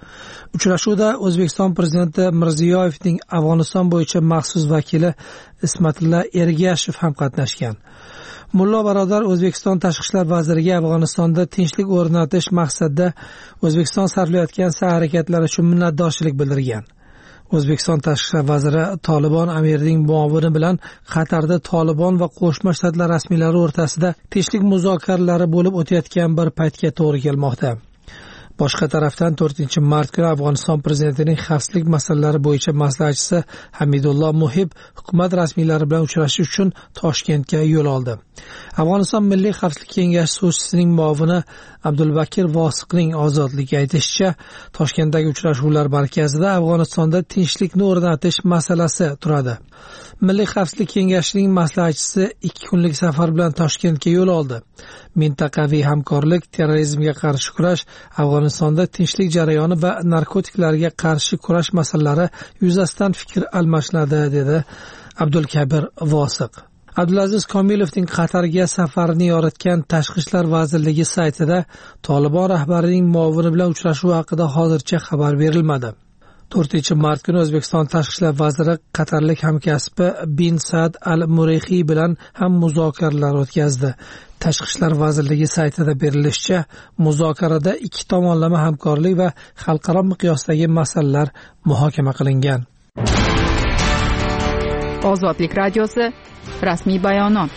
Uchrashuvda O'zbekiston prezidenti Mirziyoyevning Afg'oniston bo'yicha maxsus vakili Ismatilla Ergashev ham qatnashgan. Mullo Barodar O'zbekiston tashqi ishlar vaziriga Afg'onistonda tinchlik o'rnatish maqsadida O'zbekiston sarflayotgan sa'y-harakatlari uchun minnatdorchilik bildirgan. O'zbekiston tashqi ishlar vaziri Tolibon amirining muovini bilan Qatarda Tolibon va Qo'shma Shtatlar rasmiylari o'rtasida tinchlik muzokaralari bo'lib o'tayotgan bir paytga to'g'ri kelmoqda. Boshqa tarafdan to'rtinchi mart kuni Afg'oniston prezidentining xavfsizlik masalalari bo'yicha maslahatchisi Hamidulloh Muhib hukumat rasmiylari bilan uchrashish uchun Toshkentga yo'l oldi. Afg'oniston Milliy xavfsizlik kengashi so'zchisining muovini Abdulbakir Vosiqning ozodligi aytishicha, Toshkentdagi uchrashuvlar markazida Afg'onistonda tinchlikni o'rnatish masalasi turadi. Milliy xavfsizlik kengashining maslahatchisi ikki kunlik safar bilan Toshkentga yo'l oldi. Mintaqaviy hamkorlik, terrorizmga qarshi kurash, Afg'onistonda tinchlik jarayoni va narkotiklarga qarshi kurash masalalari yuzasidan fikr almashinadi, dedi Abdulkabir Vosiq. Abdulaziz Komilovning Qatarga safarini yoritgan Tashqi ishlar vazirligi saytida Tolibon rahbarining muovini bilan uchrashuv haqida hozircha xabar berilmadi. to'rtinchi mart kuni O'zbekiston tashqi ishlar vaziri qatarlik hamkasbi Bin Saad al-Murixiy bilan ham muzokaralar o'tkazdi. Tashqi ishlar vazirligi saytida berilishicha, muzokarada ikki tomonlama hamkorlik va xalqaro miqyosdagi masalalar muhokama qilingan. Ozodlik radiosi rasmiy bayonot.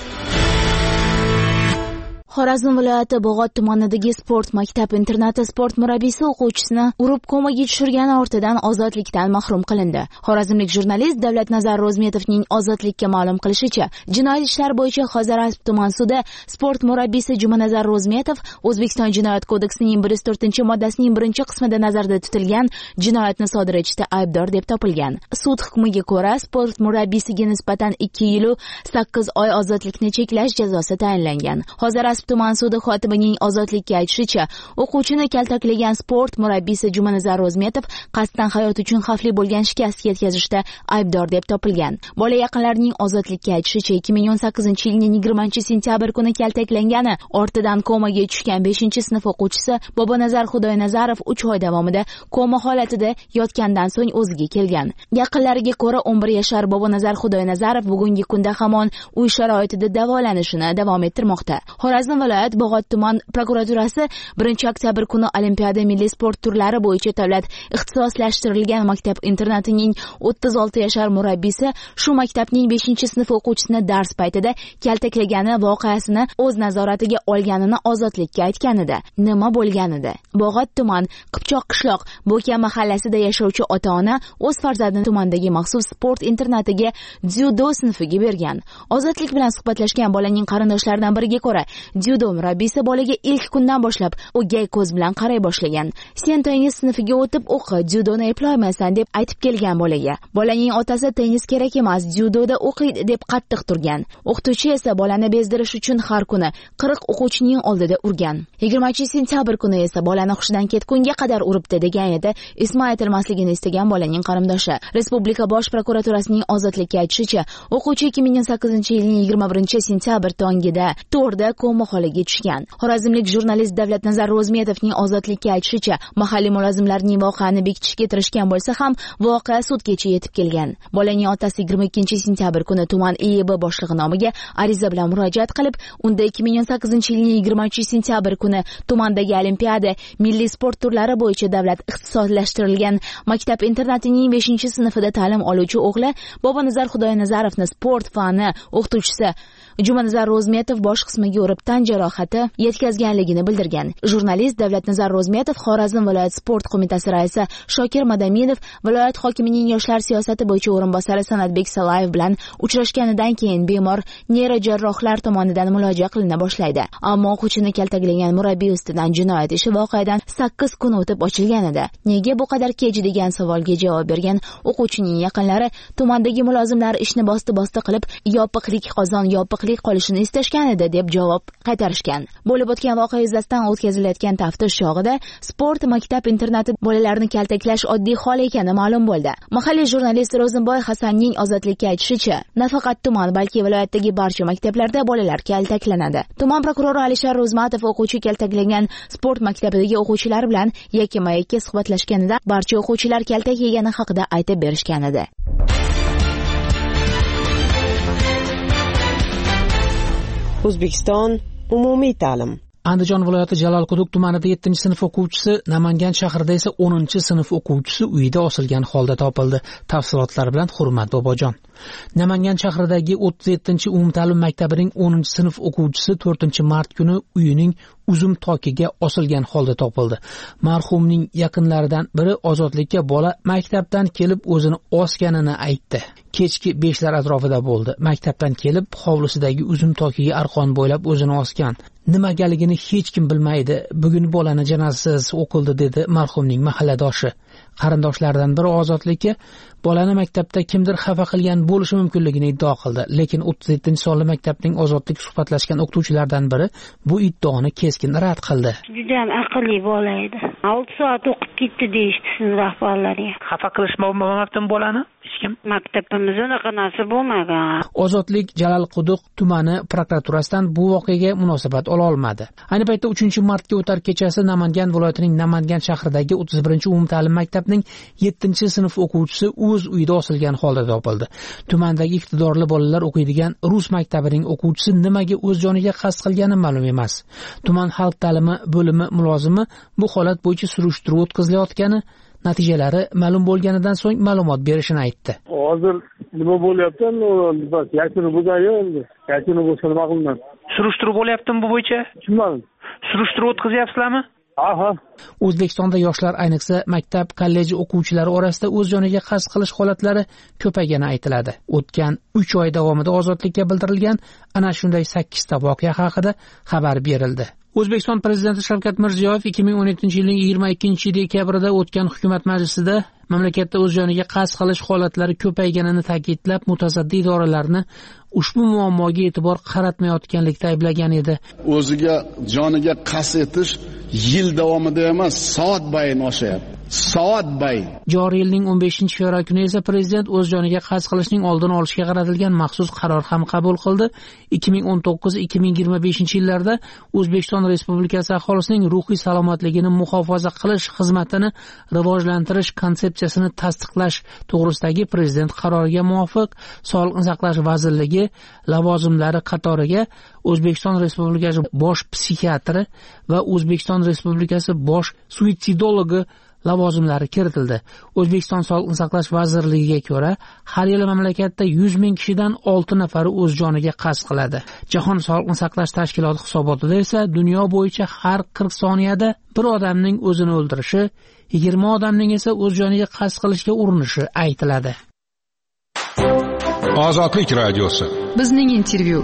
Xorazm viloyati Bog'ot tumanidagi sport maktab-internati sport murabbiysi o'quvchisini urib komaga tushirgani ortidan ozodlikdan mahrum qilindi. Xorazmlik jurnalist Davlatnazar Ro'zmetovning ozodlikka ma'lum qilishicha, jinoyat ishlari bo'yicha Xorazm tuman sudi sport murabbiysi Jumanazar Ro'zmetov O'zbekiston Jinoyat kodeksining bir yuz to'rtinchi moddasining birinchi qismida nazarda tutilgan jinoyatni sodir etishda aybdor deb topilgan. Sud hukmiga ko'ra, sport murabbiysiga nisbatan ikki yil sakkiz oy ozodlikni cheklash jazosi tayinlangan. Hozir tuman sudi xotimining ozodlikka aytishicha, o'quvchini kaltaklagan sport murabbiysi Jumanazar Ro'zmetov qasddan hayot uchun xavfli bo'lgan shikast yetkazishda aybdor deb topilgan. Bola yaqinlarining ozodlikka aytishicha, ikki ming o'n sakkizinchi yilning yigirmanchi sentyabr kuni kaltaklangani ortidan komaga tushgan beshinchi sinf o'quvchisi Bobonazar Xudoynazarov uch oy davomida koma holatida yotgandan so'ng o'ziga kelgan. Yaqinlariga ko'ra, o'n bir yashar Bobonazar Xudoynazarov bugungi kunda hamon uy sharoitida davolanishini davom ettirmoqda. Xorazm viloyat Bog'ot tuman prokuraturasi birinchi oktyabr kuni Olimpiada milliy sport turlari bo'yicha davlat ixtisoslashtirilgan maktab-internatining o'ttiz olti yashar murabbiysi shu maktabning beshinchi sinf o'quvchisini dars paytida kaltaklagani voqeasini o'z nazoratiga olganini ozodlikka aytganida. Nima bo'lganida? Bog'ot tuman Qipchoq qishloq Bo'ka mahallasida yashovchi ota-ona o'z farzandini tumandagi maxsus sport internatiga dzyudo sinfiga bergan. Ozodlik bilan suhbatlashgan bolaning qarindoshlaridan biriga ko'ra, dzyudo murabbiysi bolaga ilk kundan boshlab o'gay ko'z bilan qaray boshlagan. Sen tennis sinfiga o'tib o'qi, dzyudoni eplaymaysan deb aytib kelgan bolaga. Bolaning otasi tennis kerak emas, dzyudoda o'qiydi deb qattiq turgan. O'qituvchi esa bolani bezdirish uchun har kuni qirq o'quvchining oldida urgan. yigirmanchi sentyabr kuni esa bolani hushidan ketgunga qadar uribdi degan edi ismi aytilmasligini istagan bolaning qarindoshi. Respublika bosh prokuraturasining ozodlikka aytishicha, o'quvchi ikki ming o'n sakkizinchi yilning yigirma birinchi sentyabr tongida to'rda koma holiga tushgan. Xorazmlik jurnalist Davlatnazar Ro'zmetovning ozodlikka aytishicha, mahalliy mulozimlarning voqeani bekitishga tirishgan bo'lsa ham, voqea sudgacha yetib kelgan. Bolaning otasi yigirma ikkinchi sentyabr kuni tuman I E B boshlig'i nomiga ariza bilan murojaat qilib, unda ikki ming o'n sakkizinchi yilning yigirmanchi sentyabr kuni tumandagi Olimpiada milliy sport turlari bo'yicha davlat ixtisoslashtirilgan maktab-internatining beshinchi sinfida ta'lim oluvchi o'g'li Bobonazar Xudoynazarovni sport fani o'qituvchisi Jumanazar Ro'zmetov bosh qismiga urib tan jarohati yetkazganligini bildirgan. Jurnalist Davlatnazar Ro'zmetov Xorazm viloyat sport qo'mitasi raisi Shokir Madaminov viloyat hokimining yoshlar siyosati bo'yicha o'rinbosari Sanatbek Salayev bilan uchrashganidan keyin bemor neyrojarrohlar tomonidan muolaja qilina boshlaydi. Ammo o'quvchini kaltaklagan murabbiy ustidan jinoyat ishi voqeadan sakkiz kun o'tib ochilgan edi. Nega bu qadar kech degan savolga javob bergan o'quvchining yaqinlari tumandagi mulozimlar ishni bosti-bosti qilib, yopiqlik qozon yopiq sog'liqli qolishini istashgan edi deb javob qaytarishgan. Bo'lib o'tgan voqea yuzasidan o'tkazilayotgan taftish chog'ida sport maktab internati bolalarni kaltaklash oddiy hol ekani ma'lum bo'ldi. Mahalliy jurnalist Ro'zimboy Hasanning Ozodlikka aytishicha, nafaqat tuman, balki viloyatdagi barcha maktablarda bolalar kaltaklanadi. Tuman prokurori Alisher Ro'zmatov o'quvchi kaltaklangan sport maktabidagi o'quvchilar bilan yakkama-yakka suhbatlashganida barcha o'quvchilar kaltak yegani haqida aytib berishgan edi. O'zbekiston umumiy ta'lim. Andijon viloyati Jalolquduq tumanida yettinchi sinf o'quvchisi, Namangan shahrida esa o'ninchi sinf o'quvchisi uyida osilgan holda topildi. Tafsilotlar bilan Hurmat Bobojon. Namangan shahridagi o'ttiz yettinchi umumta'lim maktabining o'ninchi sinf o'quvchisi to'rtinchi mart kuni uyining uzum tokiga osilgan holda topildi. Marhumning yaqinlaridan biri ozodlikka bola maktabdan kelib o'zini osganini aytdi. Kechki beshlar atrofida bo'ldi. Maktabdan kelib hovlisidagi uzum tokiga arqon bo'ylab o'zini osgan. Nimagaligini hech kim bilmaydi. Bugun bolani janozasi o'qildi dedi marhumning mahalladoshi. Qarindoshlaridan biri ozodlikka bolani maktabda kimdir xafa qilgan bo'lishi mumkinligini iddao qildi. Lekin o'ttiz yettinchi sonli maktabning ozodlik suhbatlashgan o'qituvchilaridan biri bu iddaoni keskin rad qildi. Juda ham aqlli bola edi. olti soat o'qib ketdi deyishdi sinf rahbarlariga. Xafa qilishmabdi bolani? Hech kim. Maktabimizda unaqa narsa bo'lmagan. Ozodlik Jalolquduq tumani prokuraturasidan bu voqeaga munosabat ola olmadi. Ayni paytda uchinchi martga o'tar kechasi Namangan viloyatining Namangan shahridagi o'ttiz birinchi umumta'lim maktabning yettinchi sinf o'quvchisi o'z uyida osilgan holda topildi. Tumandagi iqtidorli bolalar o'qiydigan rus maktabining o'quvchisi nimaga o'z joniga qasd qilgani ma'lum emas. Tuman xalq ta'limi bo'limi mulozimi bu holat bo'yicha surishtiruv o'tkazilayotgani, natijalari ma'lum bo'lganidan so'ng ma'lumot berishini aytdi. Hozir nima bo'lyapti? Bas, yakuni bo'lgan endi. Yakuni bo'lsa nima qilaman? Surishtiruv bo'lyaptimi bu bo'yicha? Tushunmadim. Surishtiruv o'tkazayapsizlarmi? Aha. O'zbekistonda yoshlar, ayniqsa maktab, kollej o'quvchilari orasida o'z joniga qasd qilish holatlari ko'paygani aytiladi. O'tgan uch oy davomida ozodlikka bildirilgan ana shunday sakkizta voqea haqida xabar berildi. O'zbekiston prezidenti Shavkat Mirziyoyev ikki ming o'n yettinchi yilning yigirma ikkinchi dekabrida o'tgan hukumat majlisida mamlakatda o'z joniga qasd qilish holatlari ko'payganini ta'kidlab, mutasaddi idoralarni ushbu muammoga e'tibor qaratmayotganlikda ayblagan edi. O'ziga joniga qasd etish yil davomida emas, soat bayin oshyapti. Soat bayin. Joriy yilning o'n beshinchi fevral kuni esa prezident o'z joniga qasd qilishning oldini olishga qaratilgan maxsus qaror ham qabul qildi. ikki ming o'n to'qqiz ikki ming yigirma beshinchi yillarda O'zbekiston Respublikasi aholisining ruhiy salomatligini muhofaza qilish xizmatini rivojlantirish konsepsiyasini tasdiqlash to'g'risidagi prezident qaroriga muvofiq Sog'liqni saqlash vazirligi lavozimlari qatoriga O'zbekiston Respublikasi bosh psixiatri va O'zbekiston Respublikasi bosh suitsidologi lavozimlari kiritildi. O'zbekiston Sog'liqni saqlash vazirligiga ko'ra, har yili mamlakatda yuz ming kishidan olti nafari o'z joniga qasd qiladi. Jahon Sog'liqni saqlash tashkiloti hisobotida esa dunyo bo'yicha har qirq soniyada bir odamning o'zini o'ldirishi, yigirma odamning esa o'z joniga qasd qilishga urinishi aytiladi. Ozodlik radiosi. Bizning intervyu.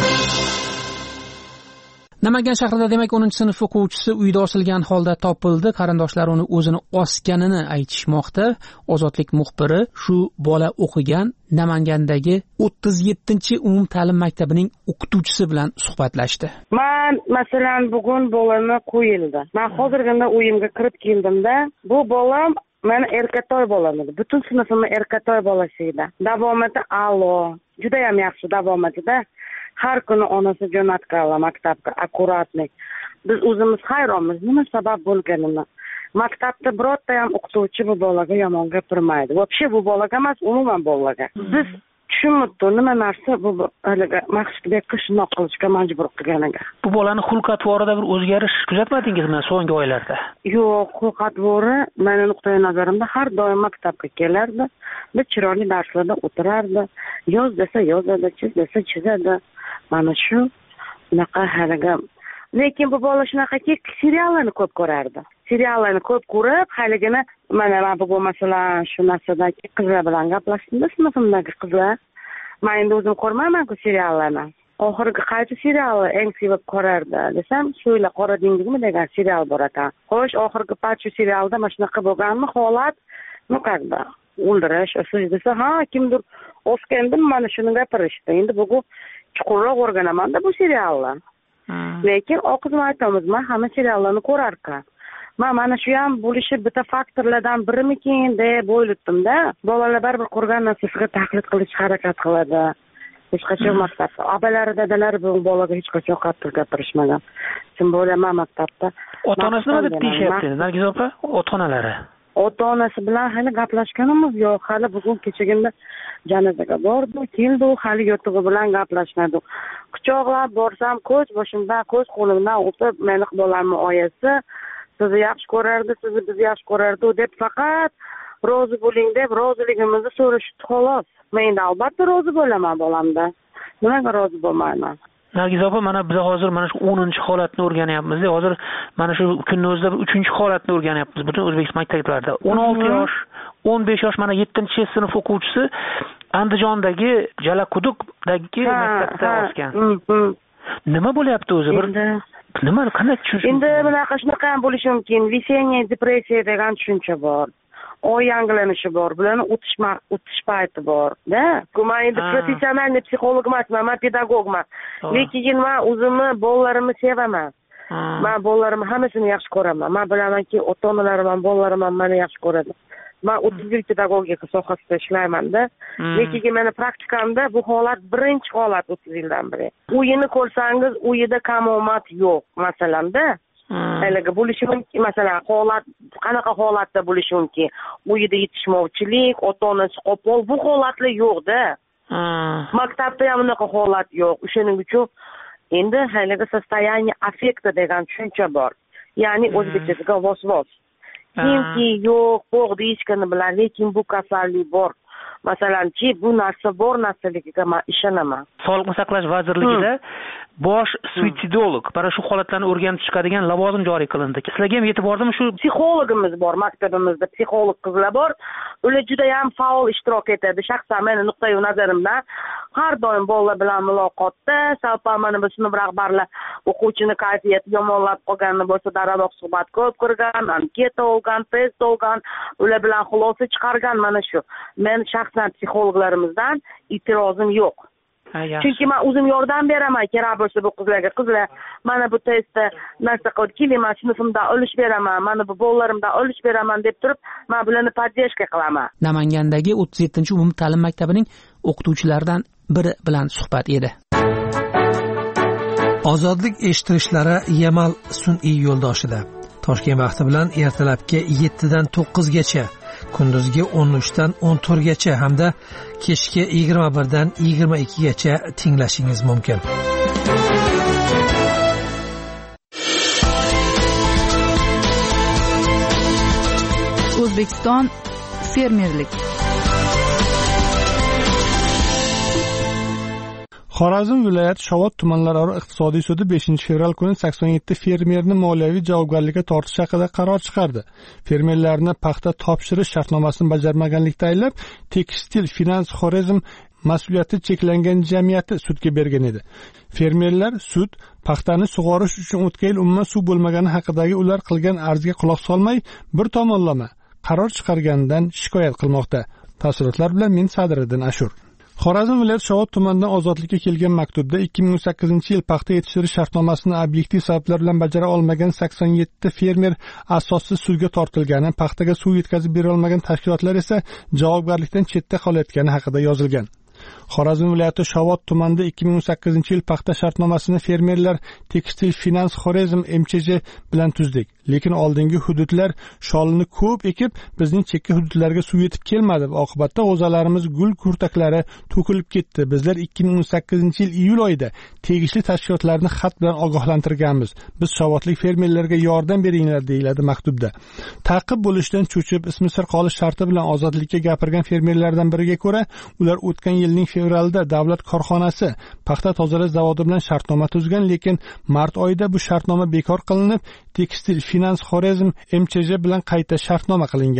Namangan shahrida demak o'ninchi sinf o'quvchisi uyda osilgan holda topildi. Qarindoshlar uni o'zini osganini aytishmoqda. Ozodlik muxbiri shu bola o'qigan Namangandagi o'ttiz yettinchi umumta'lim maktabining o'qituvchisi bilan suhbatlashdi. Men masalan bugun bolani qo'yildi. Men hozirgina uyimga kirib keldimda, bu bolam men erkatoy bolam edi. Butun sinfimni erkatoy bolasi edi. Davomati a'lo, juda ham yaxshi davomati-da. Har kuni onasi jo'natganlar maktabga akkuratni. Biz o'zimiz hayronmiz, nima sabab bo'lganini. Maktabda birorta ham o'qituvchi bu bolaga yomon gapirmaydi. Вообще bu bolaga emas, umuman bolaga. Biz tushunmaydi nima narsa bu haliga Maqsudbekka shundoq qilishga majbur qilganiga. Bu bolani xulq-atvorida bir o'zgarish kuzatmadingizmi so'nggi oylarda? Yo'q, xulq-atvori meni nuqtai nazarimda har doim maktabga kelardi. Bir chiroyli darslarda o'tirardi. Yoz desa yozadi, chiz desa chizadi. Mana shu unaqa haliga. Lekin bu bola shunaqaki seriallarni ko'p ko'rardi. Seriallarni ko'p ko'rib, haligini mana men bugun masalan shu narsadagi qizlar bilan gaplashdim, sinfimdagi qizlar. Men endi o'zim ko'rmayman-ku seriallarni. Oxirgi qaysi serialni eng sevib ko'rardi desam, "So'yla qora dengizmi" degan serial bor ekan. Xo'sh, oxirgi pachu serialda mana shunaqa bo'lganmi holat? Ну как бы o'ldirish siz desa ha kimdir o'sgandim mana shuni gapirishdi. Endi bu chuqurroq o'rganamanda bu serialni. Lekin oqizma aytamiz, men hamma seriallarni ko'rarkan. Men mana shu ham bo'lishi bitta faktorlardan birimikin deb o'yladim-da. Bolalar baribir ko'rgan narsasiga taqlid qilish harakat qiladi. Hech qachon maktabda abalari dadalari bu bolaga hech qachon qattiq gapirishmagan. Kim bo'laman maktabda. Ota-onasi nima deb deyishyapti, Nargiz opa? Ota-onalari. Ota-onasi bilan hali gaplashganimiz yo'q. Hali bugun kechagina janozaga bordi, keldi, hali yotig'i bilan gaplashmadi. Quchoqlab borsam, ko'z boshimdan, ko'z qo'limdan o'tib, meni bolamni oyasi sizni yaxshi ko'rardi, sizni biz yaxshi ko'rardi deb faqat rozi bo'ling deb roziligimizni so'rashdi xolos. Men endi albatta rozi bo'laman bolamda. Nimaga rozi bo'lmayman? Nargiz opa, mana biz hozir mana shu o'ninchi holatni o'rganyapmiz. Hozir mana shu kunning o'zida uchinchi holatni o'rganyapmiz butun O'zbekiston maktablarida. o'n olti yosh, o'n besh yosh, mana yettinchi sinf o'quvchisi Andijondagi Jalaqudukdagi maktabda o'sgan. Nima bo'lyapti o'zi? Bir nima, qanday tushunish? Endi bunaqa shunaqa ham bo'lishi mumkin. Vесенняя depressiya degan tushuncha bor. Oy yangilanishi bor, bularni o'tish o'tish payti bor-da. Men endi professional psixolog emasman, men pedagogman. Lekin men o'zimni bolalarimni sevaman. Men bolalarimni hammasini yaxshi ko'raman. Men bilamanki, ota-onalarim ham bolalarim ham meni yaxshi ko'radi. Men o'ttiz yil pedagogika sohasida ishlayman-da. Lekin meni praktikamda bu holat birinchi holat o'ttiz yildan beri. Uyini ko'rsangiz, uyida kamomat yo'q, masalan-da. Haliga bo'lishi mumkin, masalan, holat qanaqa holatda bo'lishi mumkin? Uyida yetishmovchilik, ota-onasi qo'pol, bu holatlar yo'q-da. Maktabda ham unaqa holat yo'q. O'shaning uchun endi haliga состояние affekta degan tushuncha bor. Ya'ni o'zbekchasiga vos-vos. Kimki yo'q, bo'q deyishgani bilan, lekin bu kasallik bor. Masalanki, bu narsa bor narsaligiga men ishonaman. Sog'liqni saqlash vazirligida bosh suitsidolog, mana shu holatlarni o'rganib chiqadigan lavozim joriy qilindi. Sizlarga ham yetib bordimi shu? Psixologimiz bor, maktabimizda psixolog qizlar bor. Ular juda ham faol ishtirok etadi. Shaxsan meni nuqtai nazarimdan har doim bolalar bilan muloqotda, salpa mana bu sinf rahbarlar o'quvchini kayfiyati yomonlab qolganini bo'lsa, daravoq suhbat ko'p qilgan, anketa olgan, test olgan, ular bilan xulosa chiqargan mana shu. Men shaxsan psixologlarimizdan e'tirozim yo'q. Chunki men o'zim yordam beraman, kerak bo'lsa bu qizlarga, qizlar, mana bu testda narsa qilib keling, men sinfimda ulush beraman, mana bu bolalarimdan ulush beraman deb turib, men bularni podдержка qilaman. Namangandagi o'ttiz yettinchi umumiy ta'lim maktabining o'qituvchilaridan biri bilan suhbat edi. Ozodlik eshittirishlari Yamal sun'iy yo'ldoshida. Toshkent vaqti bilan ertalabki yettidan to'qqizgacha, kunduzgi o'n uchdan o'n to'rtgacha hamda kechki yigirma birdan yigirma ikkigacha tinglashingiz mumkin. O'zbekiston fermerlik. Xorazm viloyati Shovot tumanlararo iqtisodiy sudi beshinchi fevral kuni sakson yetti fermerni moliyaviy javobgarlikka tortish haqida qaror chiqardi. Fermerlarni paxta topshirish shartnomasini bajarmaganlikda ayblab, Tekstil Finans Xorazm mas'uliyati cheklangan jamiyati sudga bergan edi. Fermerlar sud paxtani sug'orish uchun o'tgan yil umuman suv bo'lmagani haqidagi ular qilgan arzga quloq solmay, bir tomonlama qaror chiqarganidan shikoyat qilmoqda. Tafsilotlar bilan men Sadriddin Ashur. Xorazm viloyati Shovot tumanidan ozodlikka kelgan maktubda ikki ming o'n sakkizinchi yil paxta yetishtirish shartnomasini obyektiv sabablar bilan bajara olmagan sakson yetti fermer asossiz sudga tortilgani, paxtaga suv yetkazib bera olmagan tashkilotlar esa javobgarlikdan chetda qolayotgani haqida yozilgan. Xorazm viloyati Shovot tumanida ikki ming o'n sakkizinchi yil paxta shartnomasini fermerlar Tekstil Finans Xorazm M Ch J bilan tuzdik. Lekin oldingi hududlar sholini ko'p ekib, bizning chekka hududlarga suv yetib kelmadi. Oqibatda g'o'zalarimiz gul kurtaklari to'kilib ketdi. Bizlar ikki ming o'n sakkizinchi yil iyul oyida tegishli tashkilotlarni xat bilan ogohlantirganmiz. Biz shovotlik fermerlarga yordam beringlar deyiladi maktubda. Ta'qib bo'lishdan cho'chib, ismi sir qolish sharti bilan ozodlikka gapirgan fermerlardan biriga ko'ra, ular o'tgan yilning fevralida davlat korxonasi paxta tozalash zavodi bilan shartnoma tuzgan, lekin mart oyida bu shartnoma bekor qilinib, Tekstil Finans Xorazm M Ch J bilan qayta shartnoma qilingan.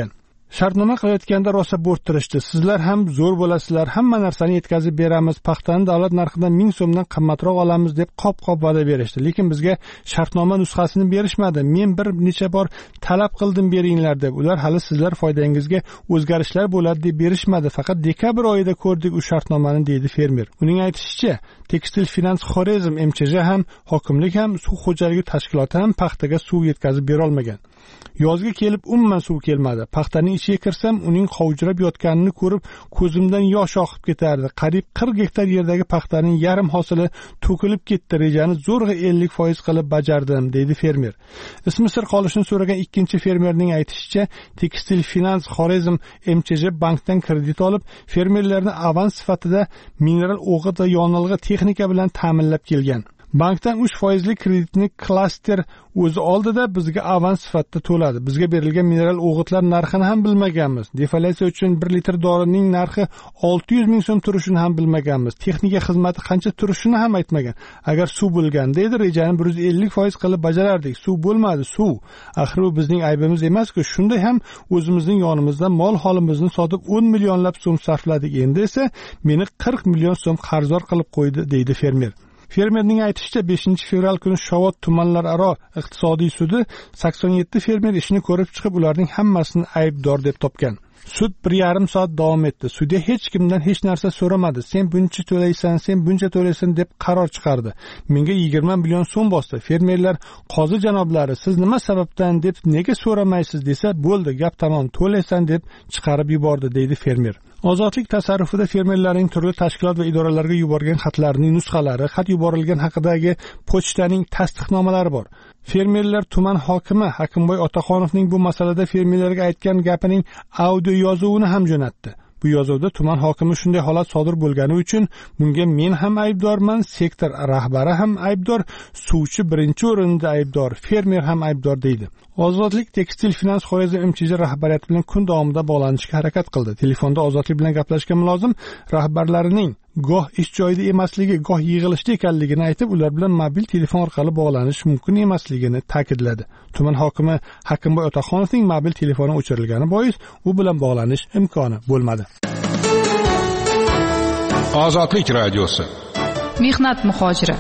Shartnoma qilayotganda rosa bo'rttirishdi. Sizlar ham zo'r bo'lasizlar, hamma narsani yetkazib beramiz, paxtani davlat narxidan ming so'mdan qimmatroq olamiz deb qop-qop va'da berishdi. Lekin bizga shartnoma nusxasini berishmadi. Men bir necha bor talab qildim beringlar deb. Ular hali sizlar foydangizga o'zgarishlar bo'ladi deb berishmadi. Faqat dekabr oyida ko'rdik u shartnomani, deydi fermer. Uning aytishicha, Tekstil Finans Xorazm M Ch J ham, hokimlik ham, suv xo'jaligi tashkiloti ham paxtaga suv yetkazib bera olmagan. Yozga kelib umuman suv kelmadi. Paxtaning ichiga kirsam, uning qovjirab yotganini ko'rib, ko'zimdan yosh oqib ketardi. Qariyb qirq gektar yerdagi paxtaning yarim hosili to'kilib ketdi. Rejani zo'rg'a ellik foiz qilib bajardim, deydi fermer. Ismi sir qolishini so'ragan ikkinchi fermerning aytishicha, Tekstil Finans Xorazm M Ch J bankdan kredit olib, fermerlarni avans sifatida mineral o'g'it va yonilg'i texnika bilan ta'minlab kelgan. Bankdan uch foizli kreditni klaster o'zi oldida bizga avans sifatida to'ladi. Bizga berilgan mineral o'g'itlar narxini ham bilmaganmiz. Defoliatsiya uchun bir litr dorining narxi olti yuz ming so'm turishini ham bilmaganmiz. Texnika xizmati qancha turishini ham aytmagan. Agar suv bo'lganda edi, rejani bir yuz ellik foiz qilib bajarardik. Suv bo'lmadi, suv. Axir u bizning aybimiz emas-ku. Shunday ham o'zimizning yonimizda mol holimizni sotib o'n millionlab so'm sarfladik. Endi esa meni qirq million so'm qarzdor qilib qo'ydi, deydi fermer. Fermerning aytishicha, beshinchi fevral kuni Shovot tumanlararo iqtisodiy sudi sakson yetti fermer ishini ko'rib chiqib, ularning hammasini aybdor deb topgan. Sud bir yarim soat davom etdi. Sudya hech kimdan hech narsa so'ramadi. Sen buncha to'laysan, sen buncha to'laysan deb qaror chiqardi. Menga yigirma million so'm bosdi. Fermerlar, qozi janoblari, siz nima sababdan deb nega so'ramaysiz desa, bo'ldi, gap tamom, to'laysan deb chiqarib yubordi, deydi fermer. Ozodlik tasarrufida fermerlarning turli tashkilot va idoralarga yuborgan xatlarining nusxalari, xat yuborilgan haqidagi pochtaning tasdiqnomalari bor. Fermerlar tuman hokimi Hakimboy Otaxonovning bu masalada fermerlarga aytgan gapining audio yozuvini ham jo'natdi. Bu yozuvda tuman hokimi shunday holat sodir bo'lgani uchun bunga men ham aybdorman, sektor rahbari ham aybdor, suvchi birinchi o'rinda aybdor, fermer ham aybdor, deydi. Ozodlik Tekstil Finans Xorazm M Ch J rahbariyati bilan kun davomida bog'lanishga harakat qildi. Telefonda Ozodlik bilan gaplashgan mulozim rahbarlarining goh ish joyida emasligi, goh yig'ilishda ekanligini aytib, ular bilan mobil telefon orqali bog'lanish mumkin emasligini ta'kidladi. Tuman hokimi Hakimboy Otaxonovning mobil telefoni o'chirilgani bois u bilan bog'lanish imkoni bo'lmadi. Ozodlik radiosi. Mehnat muhojiri.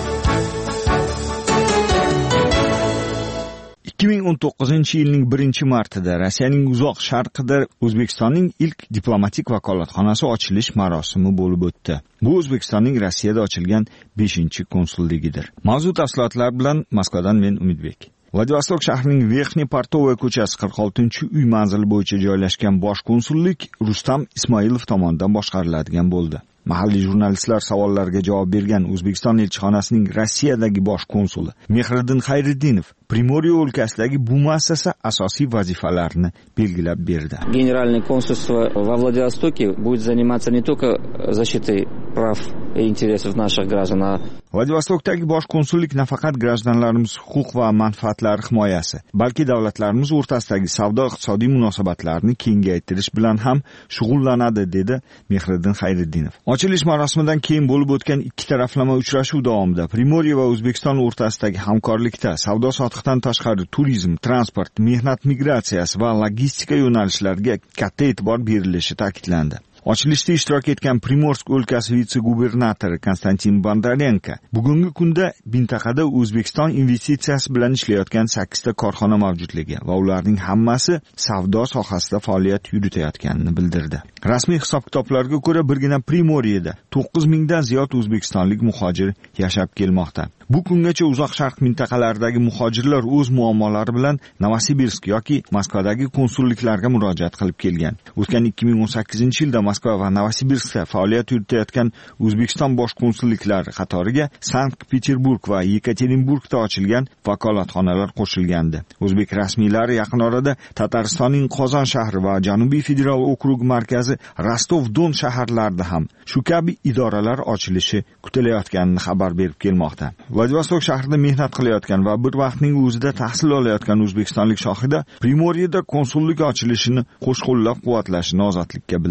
ikki ming o'n to'qqizinchi yilning birinchi martida Rossiyaning uzoq sharqida O'zbekistonning ilk diplomatik vakolatxonasi ochilish marosimi bo'lib o'tdi. Bu O'zbekistonning Rossiyada ochilgan beshinchi konsulligidir. Mavzu tafsilotlar bilan Moskvadan men Umidbek. Vladivostok shahrining Verxniy Portovoy ko'chasi qirq oltinchi uy manzili bo'yicha joylashgan bosh konsullik Rustam Ismoilov tomonidan boshqariladigan bo'ldi. Mahalliy jurnalistlar savollariga javob bergan O'zbekiston elchixonasining Rossiyadagi bosh konsuli Mehriddin Xayriddinov Primorye o'lkasidagi bu muassasa asosiy vazifalarni belgilab berdi. Генеральное консульство во Владивостоке будет заниматься не только защитой прав и интересов наших граждан, а Vladivostokdagi bosh konsullik nafaqat grajdanlarimiz huquq va manfaatlari himoyasi, balki davlatlarimiz o'rtasidagi savdo-iqtisodiy munosabatlarni kengaytirish bilan ham shug'ullanadi, dedi Mehriddin Xayriddinov. Ochilish marosimidan keyin bo'lib o'tgan ikki taraflama uchrashuv davomida Primorye va O'zbekiston o'rtasidagi hamkorlikda savdo-sotiqdan tashqari turizm, transport, mehnat migratsiyasi va logistika yo'nalishlariga katta e'tibor berilishi ta'kidlandi. Ochilishda ishtirok etgan Primorsk o'lkasi vitse-gubernatori Konstantin Bondarenko bugungi kunda mintaqada O'zbekiston investitsiyasi bilan ishlayotgan sakkizta korxona mavjudligi va ularning hammasi savdo sohasida faoliyat yuritayotganini bildirdi. Rasmiy hisob-kitoblarga ko'ra birgina Primoryeda to'qqiz mingdan ziyod o'zbekistonlik muhojir yashab kelmoqda. Bu kungacha uzoq sharq mintaqalaridagi muhojirlar o'z muammolari bilan Novosibirsk yoki Moskvadagi konsulliklarga murojaat qilib kelgan. O'tgan ikki ming o'n sakkizinchi yilda Moskva va Novosibirskda faoliyat yuritayotgan O'zbekiston bosh konsulliklari qatoriga Sankt-Peterburg va Yekaterinburgda ochilgan vakolatxonalar qo'shilgandi. O'zbek rasmiylari yaqin orada Tataristonning Qozon shahri va Janubiy federal okrug markazi Rostov-Don shaharlarida ham shu kabi idoralar ochilishi kutilayotganini xabar berib kelmoqda. Vladivostok shahrida mehnat qilayotgan va bir vaqtning o'zida tahsil olayotgan o'zbekistonlik shohida Primoryeda konsullik ochilishini qo'shqo'llab quvvatlashini Ozodlikka bildirdi.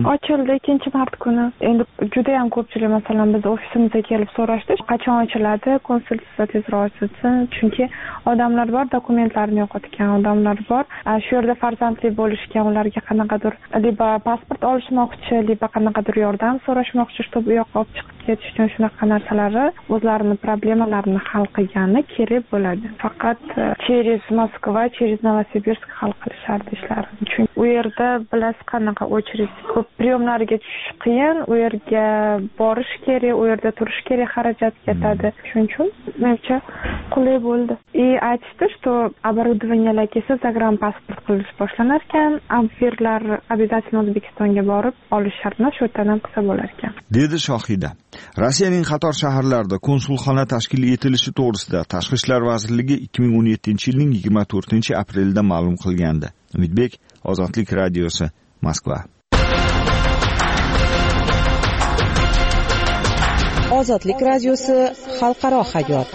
ochildi ikkinchi mart kuni. Endi juda ham ko'pchilik masalan biz ofisimizga kelib so'rashdi, qachon ochiladi, konsultatsiya tezroq ochilsin, chunki odamlar bor dokumentlarini yo'qotgan, odamlar bor shu yerda farzandli bo'lishgan, ularga qanaqadir liba pasport olishmoqchi, liba qanaqadir yordam so'rashmoqchi, чтобы u yoqqa olib chiqib ketish uchun shunaqa narsalarni o'zlarini problemalarini hal qilgani kerak bo'ladi. Faqat через Moskva, через Novosibirsk hal qilishardi ishlarini. Chunki u yerda bilasiz qanaqa очередь ko'p, priyomlarga tushish qiyin, u yerga borish kerak, u yerda turish kerak, xarajat ketadi. Shuning uchun menimcha qulay bo'ldi. И aytishdi, что оборудованиеlar kelsa загранпаспорт qilish boshlanar ekan, abverlar обязательно O'zbekistonga borib olish shartni shu yerdan ham qilsa bo'lar ekan. Dedi Shohida. Rossiyaning qator shaharlarida konsulxona tashkil etilishi to'g'risida Tashqi ishlar vazirligi ikki ming o'n yettinchi yilning yigirma to'rtinchi aprelda ma'lum qilgandi. Umidbek, Ozodlik radiosi, Moskva. Ozodlik radiosi, xalqaro hayot.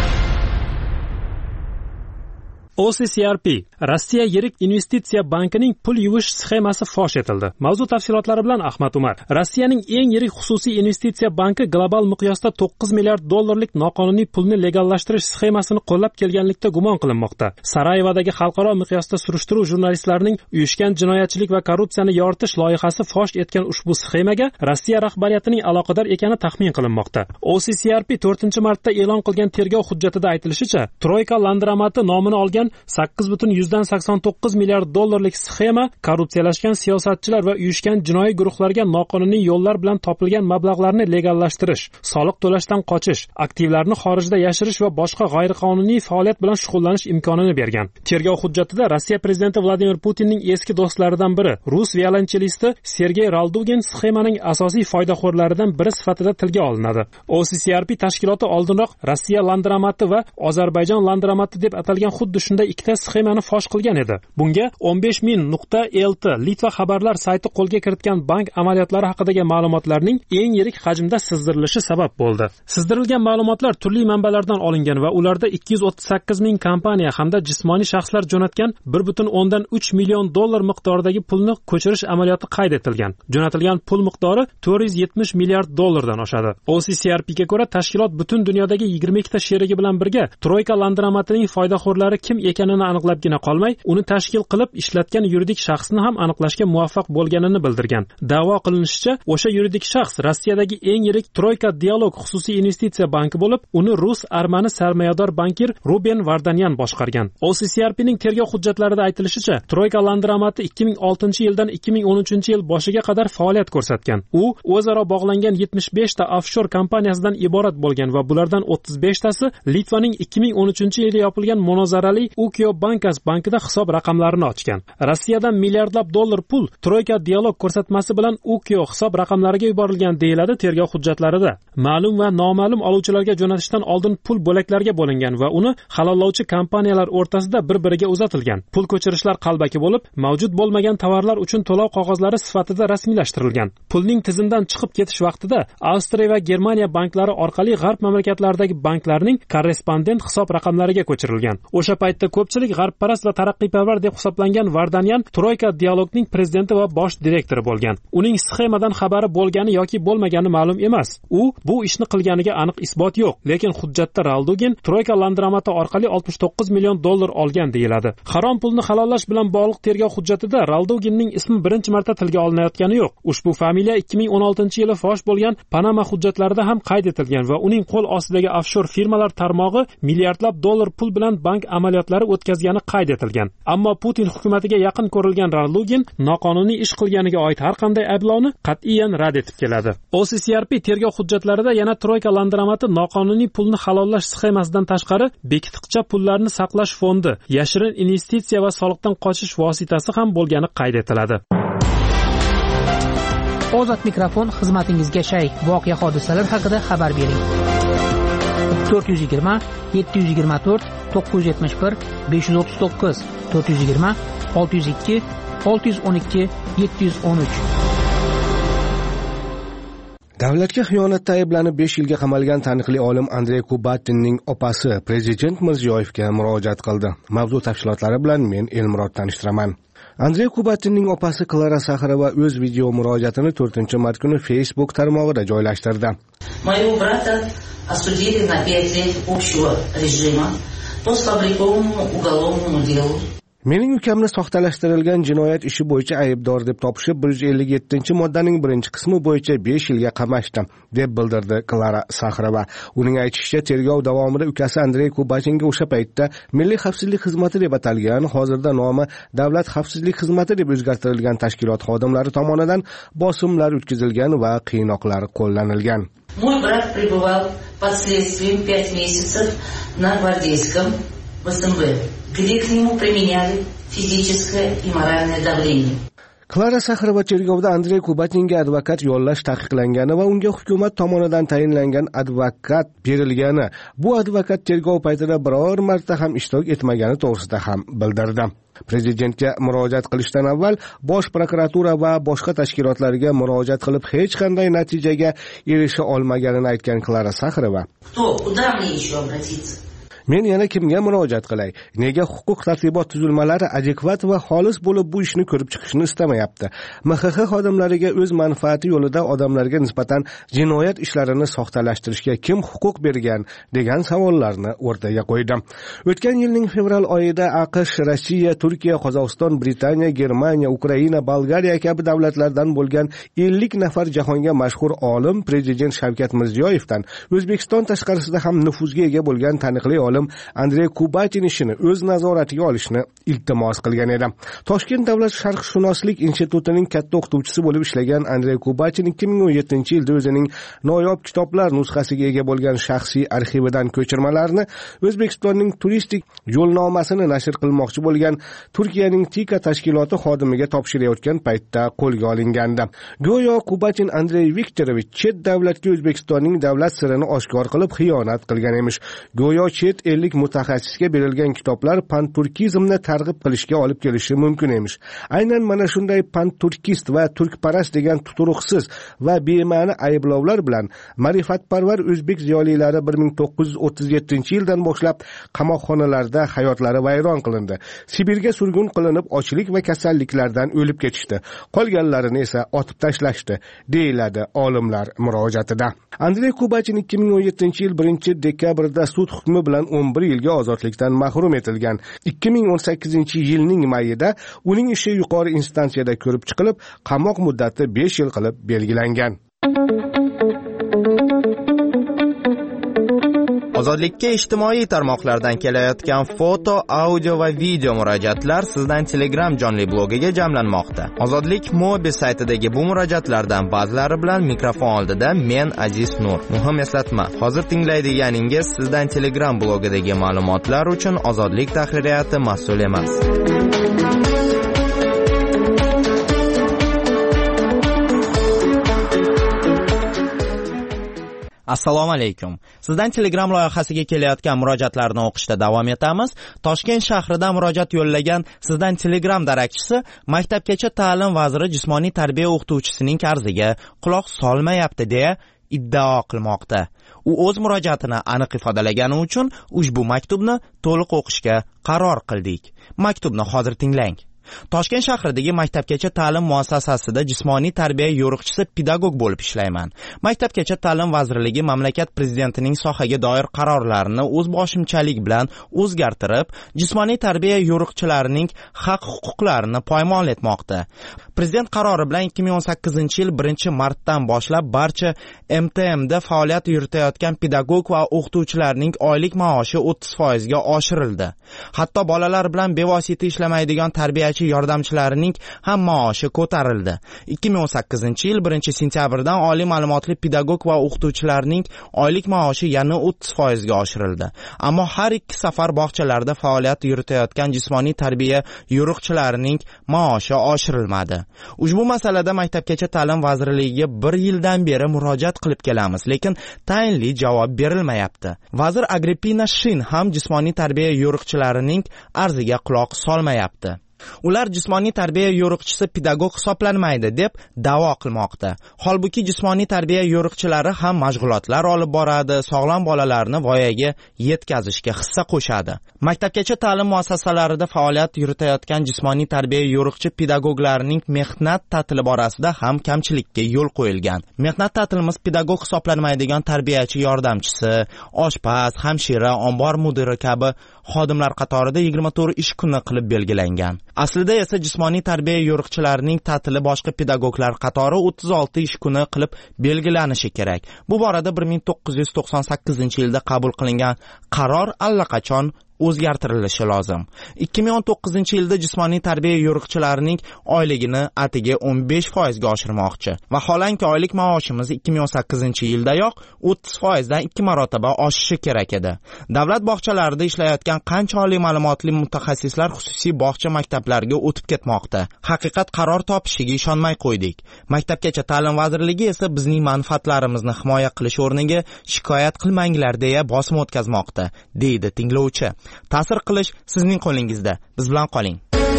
O C C R P Rossiya yirik investitsiya bankining pul yuvish sxemasi fosh etildi. Mavzu tafsilotlari bilan Ahmad Umar. Rossiyaning eng yirik xususiy investitsiya banki global miqyosda to'qqiz milliard dollarlik noqonuniy pulni legallashtirish sxemasini qo'llab kelganlikda gumon qilinmoqda. Sarayevodagi xalqaro miqyosda surishtiruv jurnalistlarining uyushgan jinoyatchilik va korrupsiyani yoritish loyihasi fosh etgan ushbu sxemaga Rossiya rahbariyatining aloqador ekani taxmin qilinmoqda. O C C R P to'rtinchi martda e'lon qilgan tergov hujjatida aytilishicha, Troika Landramati nomini olgan sakkiz butun yuzdan sakson to'qqiz milliard dollarlik sxema korrupsiyalashgan siyosatchilar va uyushgan jinoiy guruhlarga noqonuniy yo'llar bilan topilgan mablag'larni legallashtirish, soliq to'lashdan qochish, aktivlarni xorijda yashirish va boshqa g'ayriqonuniy faoliyat bilan shug'ullanish imkonini bergan. Tergov hujjatida Rossiya prezidenti Vladimir Putinning eski do'stlaridan biri, rus violonchelisti Sergey Raldugin sxemaning asosiy foydaxo'rlaridan biri sifatida tilga olinadi. O C C R P tashkiloti oldinroq Rossiya Landramati va Ozarbayjon Landramati deb atalgan xuddi shunday ikkita sxemani fosh qilgan edi. Bunga o'n besh ming nuqta L T Litva xabarlar sayti qo'lga kiritgan bank amaliyotlari haqidagi ma'lumotlarning eng yirik hajmda sizdirilishi sabab bo'ldi. Sizdirilgan ma'lumotlar turli manbalardan olingan va ularda ikki yuz o'ttiz sakkiz ming kompaniya hamda jismoniy shaxslar jo'natgan bir butun o'ndan uch million dollar miqdoridagi pulni ko'chirish amaliyoti qayd etilgan. Jo'natilgan pul miqdori to'rt yuz yetmish milliard dollardan oshadi. O C C R P ga ko'ra tashkilot butun dunyodagi yigirma ikkita sherigi bilan birga Troika Landramatining foydaxo'rlari kim ekanini aniqlabgina qolmay, uni tashkil qilib ishlatgan yuridik shaxsni ham aniqlashga muvaffaq bo'lganini bildirgan. Da'vo qilinishicha, o'sha yuridik shaxs Rossiyadagi eng yirik Troika Dialog xususiy investitsiya banki bo'lib, uni rus armani sarmoyador bankir Ruben Vardanyan boshqargan. O C C R P ning tergov hujjatlarida aytilishicha, Troika Landramati ikki ming oltinchi yildan ikki ming o'n uchinchi yil boshiga qadar faoliyat ko'rsatgan. U o'zaro bog'langan yetmish besh ta offshor kompaniyasidan iborat bo'lgan va bulardan o'ttiz besh tasi Litvaning ikki ming o'n uchinchi yilda yopilgan monozarali Ukio Bankas bankida hisob raqamlarini ochgan. Rossiyadan milliardlab dollar pul Troika Dialog ko'rsatmasi bilan Ukio hisob raqamlariga yuborilgan deyiladi tergov hujjatlarida. Ma'lum va noma'lum oluvchilarga jo'natishdan oldin pul bo'laklarga bo'lingan va uni halollovchi kompaniyalar o'rtasida bir-biriga uzatilgan. Pul ko'chirishlar qalbaki bo'lib, mavjud bo'lmagan tovarlar uchun to'lov qog'ozlari sifatida rasmiylashtirilgan. Pulning tizimdan chiqib ketish vaqtida Avstriya va Germaniya banklari orqali g'arb mamlakatlaridagi banklarning korrespondent hisob raqamlariga ko'chirilgan. O'sha paytda ko'pchilik g'arbparast va taraqqiyparvar deb hisoblangan Vardanyan Troika Dialogning prezidenti va bosh direktori bo'lgan. Uning sxemadan xabari bo'lgani yoki bo'lmagani ma'lum emas. U bu ishni qilganiga aniq isbot yo'q, lekin hujjatda Raldugin Troika Landramati orqali oltmish to'qqiz million dollar olgan deyiladi. Harom pulni halollash bilan bog'liq tergov hujjatida Ralduginning ismi birinchi marta tilga olinayotgani yo'q. Ushbu familiya ikki ming o'n oltinchi yili fosh bo'lgan Panama hujjatlarida ham qayd etilgan va uning qo'l ostidagi offshor firmalar tarmog'i milliardlab dollar pul bilan bank amaliyotlari o'tkazgani qayd etilgan. Ammo Putin hukumatiga yaqin ko'rilgan Raldugin noqonuniy ish qilganiga oid har qanday ayblovni qat'iyan rad etib keladi. O C C R P tergov hujjatlarida yana Troika Landramati noqonuniy pulni halollash sxemasidan tashqari bekitiqcha pullarni saqlash fondi, yashirin investitsiya va soliqdan qochish vositasi ham bo'lgani qayd etiladi. Ozod mikrofon xizmatingizga shay. Voqea hodisalar haqida xabar bering. to'rt yuz yigirma yetti yuz yigirma to'rt to'qqiz yuz yetmish bir besh yuz o'ttiz to'qqiz to'rt yuz yigirma olti yuz ikki olti yuz o'n ikki yetti yuz o'n uch. Davlatga xiyonatda ayblanib besh yilga qamalgan taniqli olim Andrey Kubatinning opasi Prezident Mirziyoyevga murojaat qildi. Mavzu tafsilotlari bilan men Elmurod tanishtiraman. Andrey Kubatinning opasi Klara Saxarova o'z video murojaatini to'rtinchi mart kuni Facebook tarmog'ida joylashtirdi. Моего брата осудили на пять лет общего режима по сфабрикованному уголовному делу. Mening ukamni soxtalashtirilgan jinoyat ishi bo'yicha aybdor deb topishib bir yuz ellik yettinchi moddaning birinchi qismi bo'yicha besh yilga qamashdi, deb bildirdi Klara Saxarova. Uning aytishicha, tergov davomida ukasi Andrey Kubatinga o'sha paytda Milliy xavfsizlik xizmati deb atalgan, hozirda nomi Davlat xavfsizlik xizmati deb o'zgartirilgan tashkilot xodimlari tomonidan bosimlar o'tkazilgan va qiynoqlar qo'llanilgan. Мой брат пребывал под следствием пять месяцев на Гвардейском в СМБ, где к нему применяли физическое и моральное давление. Klara Saxarova tergovda Andrey Kubatinga advokat yollash taqiqlangani va unga hukumat tomonidan tayinlangan advokat berilgani, bu advokat tergov paytida biror marta ham ishtirok etmagani to'g'risida ham bildirdi. Prezidentga murojaat qilishdan avval Bosh prokuratura va boshqa tashkilotlarga murojaat qilib hech qanday natijaga erisha olmaganini aytgan Klara Saxarova. Кто, куда мне еще обратиться? Men yana kimga murojaat qilay? Nega huquq tartibot tuzilmalari adekvat va xolis bo'lib bu ishni ko'rib chiqishni istamayapti? M X X xodimlariga o'z manfaati yo'lida odamlarga nisbatan jinoyat ishlarini soxtalashtirishga kim huquq bergan degan savollarni o'rtaga qo'ydi. O'tgan yilning fevral oyida AQSh, Rossiya, Turkiya, Qozog'iston, Britaniya, Germaniya, Ukraina, Bolgariya kabi davlatlardan bo'lgan ellik nafar jahonga mashhur olim Prezident Shavkat Mirziyoyevdan O'zbekiston tashqarisida ham nufuzga ega bo'lgan taniqli olim Andrey Kubatin ishini o'z nazoratiga olishni iltimos qilgan edi. Toshkent davlat sharqshunoslik institutining katta o'qituvchisi bo'lib ishlagan Andrey Kubatin ikki ming o'n yettinchi yilda o'zining noyob kitoblar nusxasiga ega bo'lgan shaxsiy arxividan ko'chirmalarni O'zbekistonning turistik yo'lnomasini nashr qilmoqchi bo'lgan Turkiyaning Tika tashkiloti xodimiga topshirayotgan paytda qo'lga olingandi. Go'yo Kubatin Andrey Viktorovich chet davlatga O'zbekistonning davlat sirini oshkor qilib xiyonat qilgan emish. Go'yo chet ellik mutaxassisga berilgan kitoblar panturkizmni targ'ib qilishga olib kelishi mumkin emish. Aynan mana shunday panturkist va turkparast degan tuturuqsiz va bema'ni ayblovlar bilan ma'rifatparvar o'zbek ziyolilari bir ming to'qqiz yuz o'ttiz yettinchi yildan boshlab qamoqxonalarda hayotlari vayron qilindi. Sibirga surgun qilinib, ochlik va kasalliklardan o'lib ketishdi. Qolganlarini esa otib tashlashdi, deyiladi olimlar murojaatida. Andrey Kubatin ikki ming o'n yettinchi yil birinchi dekabrda sud hukmi bilan o'n bir yilga ozodlikdan mahrum etilgan. ikki ming o'n sakkizinchi yilning mayida uning ishi yuqori instansiyada ko'rib chiqilib, qamoq muddati besh yil qilib belgilangan. Ozodlikka ijtimoiy tarmoqlardan kelayotgan foto, audio va video murojaatlar sizdan Telegram jonli blogiga jamlanmoqda. Ozodlik Mobi saytidagi bu murojaatlardan ba'zilari bilan mikrofon oldida men Aziz Nur. Muhim eslatma, hozir tinglaydiganingiz sizdan Telegram blogidagi ma'lumotlar uchun Ozodlik tahririyati mas'ul emas. Assalomu alaykum. Sizdan Telegram loyihasiga kelayotgan murojaatlarni o'qishda davom etamiz. Toshkent shahrida murojaat yo'llagan sizdan Telegram darakchisi Maktabgacha ta'lim vaziri jismoniy tarbiya o'qituvchisining arziga quloq solmayapti deya iddao qilmoqda. U o'z murojaatini aniq ifodalagani uchun ushbu maktubni to'liq o'qishga qaror qildik. Maktubni hozir tinglang. Toshkent shahridagi Maktabgacha ta'lim muassasasida jismoniy tarbiya yo'riqchisi pedagog bo'lib ishlayman. Maktabgacha ta'lim vazirligi mamlakat prezidentining sohaga doir qarorlarini o'z boshimchalik bilan o'zgartirib, jismoniy tarbiya yo'riqchilarining haq-huquqlarini poymol etmoqda. Prezident qarori bilan ikki ming o'n sakkizinchi yil birinchi martdan boshlab barcha M T M'da faoliyat yuritayotgan pedagog va o'qituvchilarning oylik maoshi o'ttiz foiz ga oshirildi. Hatto bolalar bilan bevosita ishlamaydigan tarbiyachi yordamchilarining ham maoshi ko'tarildi. ikki ming o'n sakkizinchi yil birinchi sentyabrdan oliy ma'lumotli pedagog va o'qituvchilarning oylik maoshi yana o'ttiz foiz ga oshirildi. Ammo har ikki safar bog'chalarda faoliyat yuritayotgan jismoniy tarbiya yo'riqchilarining maoshi oshirilmadi. Ushbu masalada Maktabgacha ta'lim vazirligiga bir yildan beri murojaat qilib kelamiz, lekin tayinli javob berilmayapti. Vazir Agrippina Shin ham jismoniy tarbiya yo'riqchilarining arziga quloq solmayapti. ular jismoniy tarbiya yo'riqchisi pedagog hisoblanmaydi deb da'vo qilmoqda. Holbuki jismoniy tarbiya yo'riqchilari ham mashg'ulotlar olib boradi, sog'lom bolalarni voyaga yetkazishga hissa qo'shadi. Maktabgacha ta'lim muassasalarida faoliyat yuritayotgan jismoniy tarbiya yo'riqchi pedagoglarning mehnat ta'tili borasida ham kamchilikka yo'l qo'yilgan. Mehnat ta'tilimiz pedagog hisoblanmaydigan tarbiyachi yordamchisi, oshpaz, hamshira, ombor mudiri kabi xodimlar qatorida yigirma to'rt ish kuni qilib belgilangan. Aslida esa jismoniy tarbiya yo'riqchilarining ta'tili boshqa pedagoglar qatori o'ttiz olti ish kuni qilib belgilanishi kerak. Bu borada bir ming to'qqiz yuz to'qson sakkizinchi yilda qabul qilingan qaror allaqachon o'zgartirilishi lozim. ikki ming o'n to'qqizinchi yilda jismoniy tarbiya yo'riqchilarining oyligini atigi o'n besh foiz ga oshirmoqchi. Vaholanki oylik maoshimiz ikki ming o'n sakkizinchi yildayoq o'ttiz foiz dan ikki marotaba oshishi kerak edi. Davlat bog'chalarida ishlayotgan qancha oliy ma'lumotli mutaxassislar xususiy bog'cha maktablarga o'tib ketmoqda. Haqiqat qaror topishiga ishonmay qo'ydik. Maktabgacha ta'lim vazirligi esa bizning manfaatlarimizni himoya qilish o'rniga shikoyat qilmanglar deya bosim o'tkazmoqda, deydi tinglovchi. Ta'sir qilish sizning qo'lingizda. Biz bilan qoling.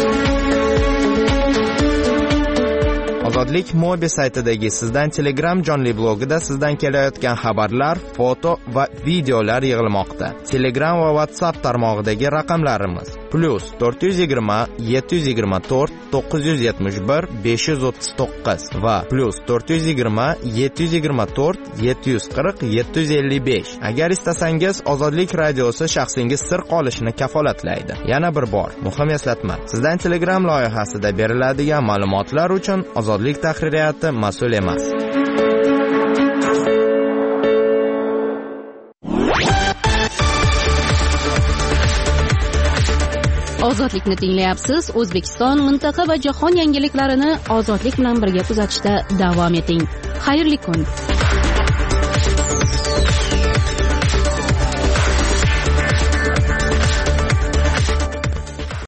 Ozodlik Mobi saytidagi Sizdan Telegram jonli blogida sizdan kelayotgan xabarlar, foto va videolar yig'ilmoqda. Telegram va WhatsApp tarmog'idagi raqamlarimiz plus to'rt yuz yigirma yetti yuz yigirma to'rt to'qqiz yuz yetmish bir besh yuz o'ttiz to'qqiz va plus to'rt yuz yigirma yetti yuz yigirma to'rt yetti yuz qirq yetti yuz ellik besh. Agar istasangiz Ozodlik radiosi shaxsingiz sir qolishini kafolatlaydi. Yana bir bor muhim eslatma. Sizdan Telegram loyihasida beriladigan ma'lumotlar uchun Ozodlik tahririyati mas'ul emas. Ozodlikni tinglayapsiz. O'zbekiston, mintaqa va jahon yangiliklarini Ozodlik bilan birga kuzatishda davom eting. Xayrli kun.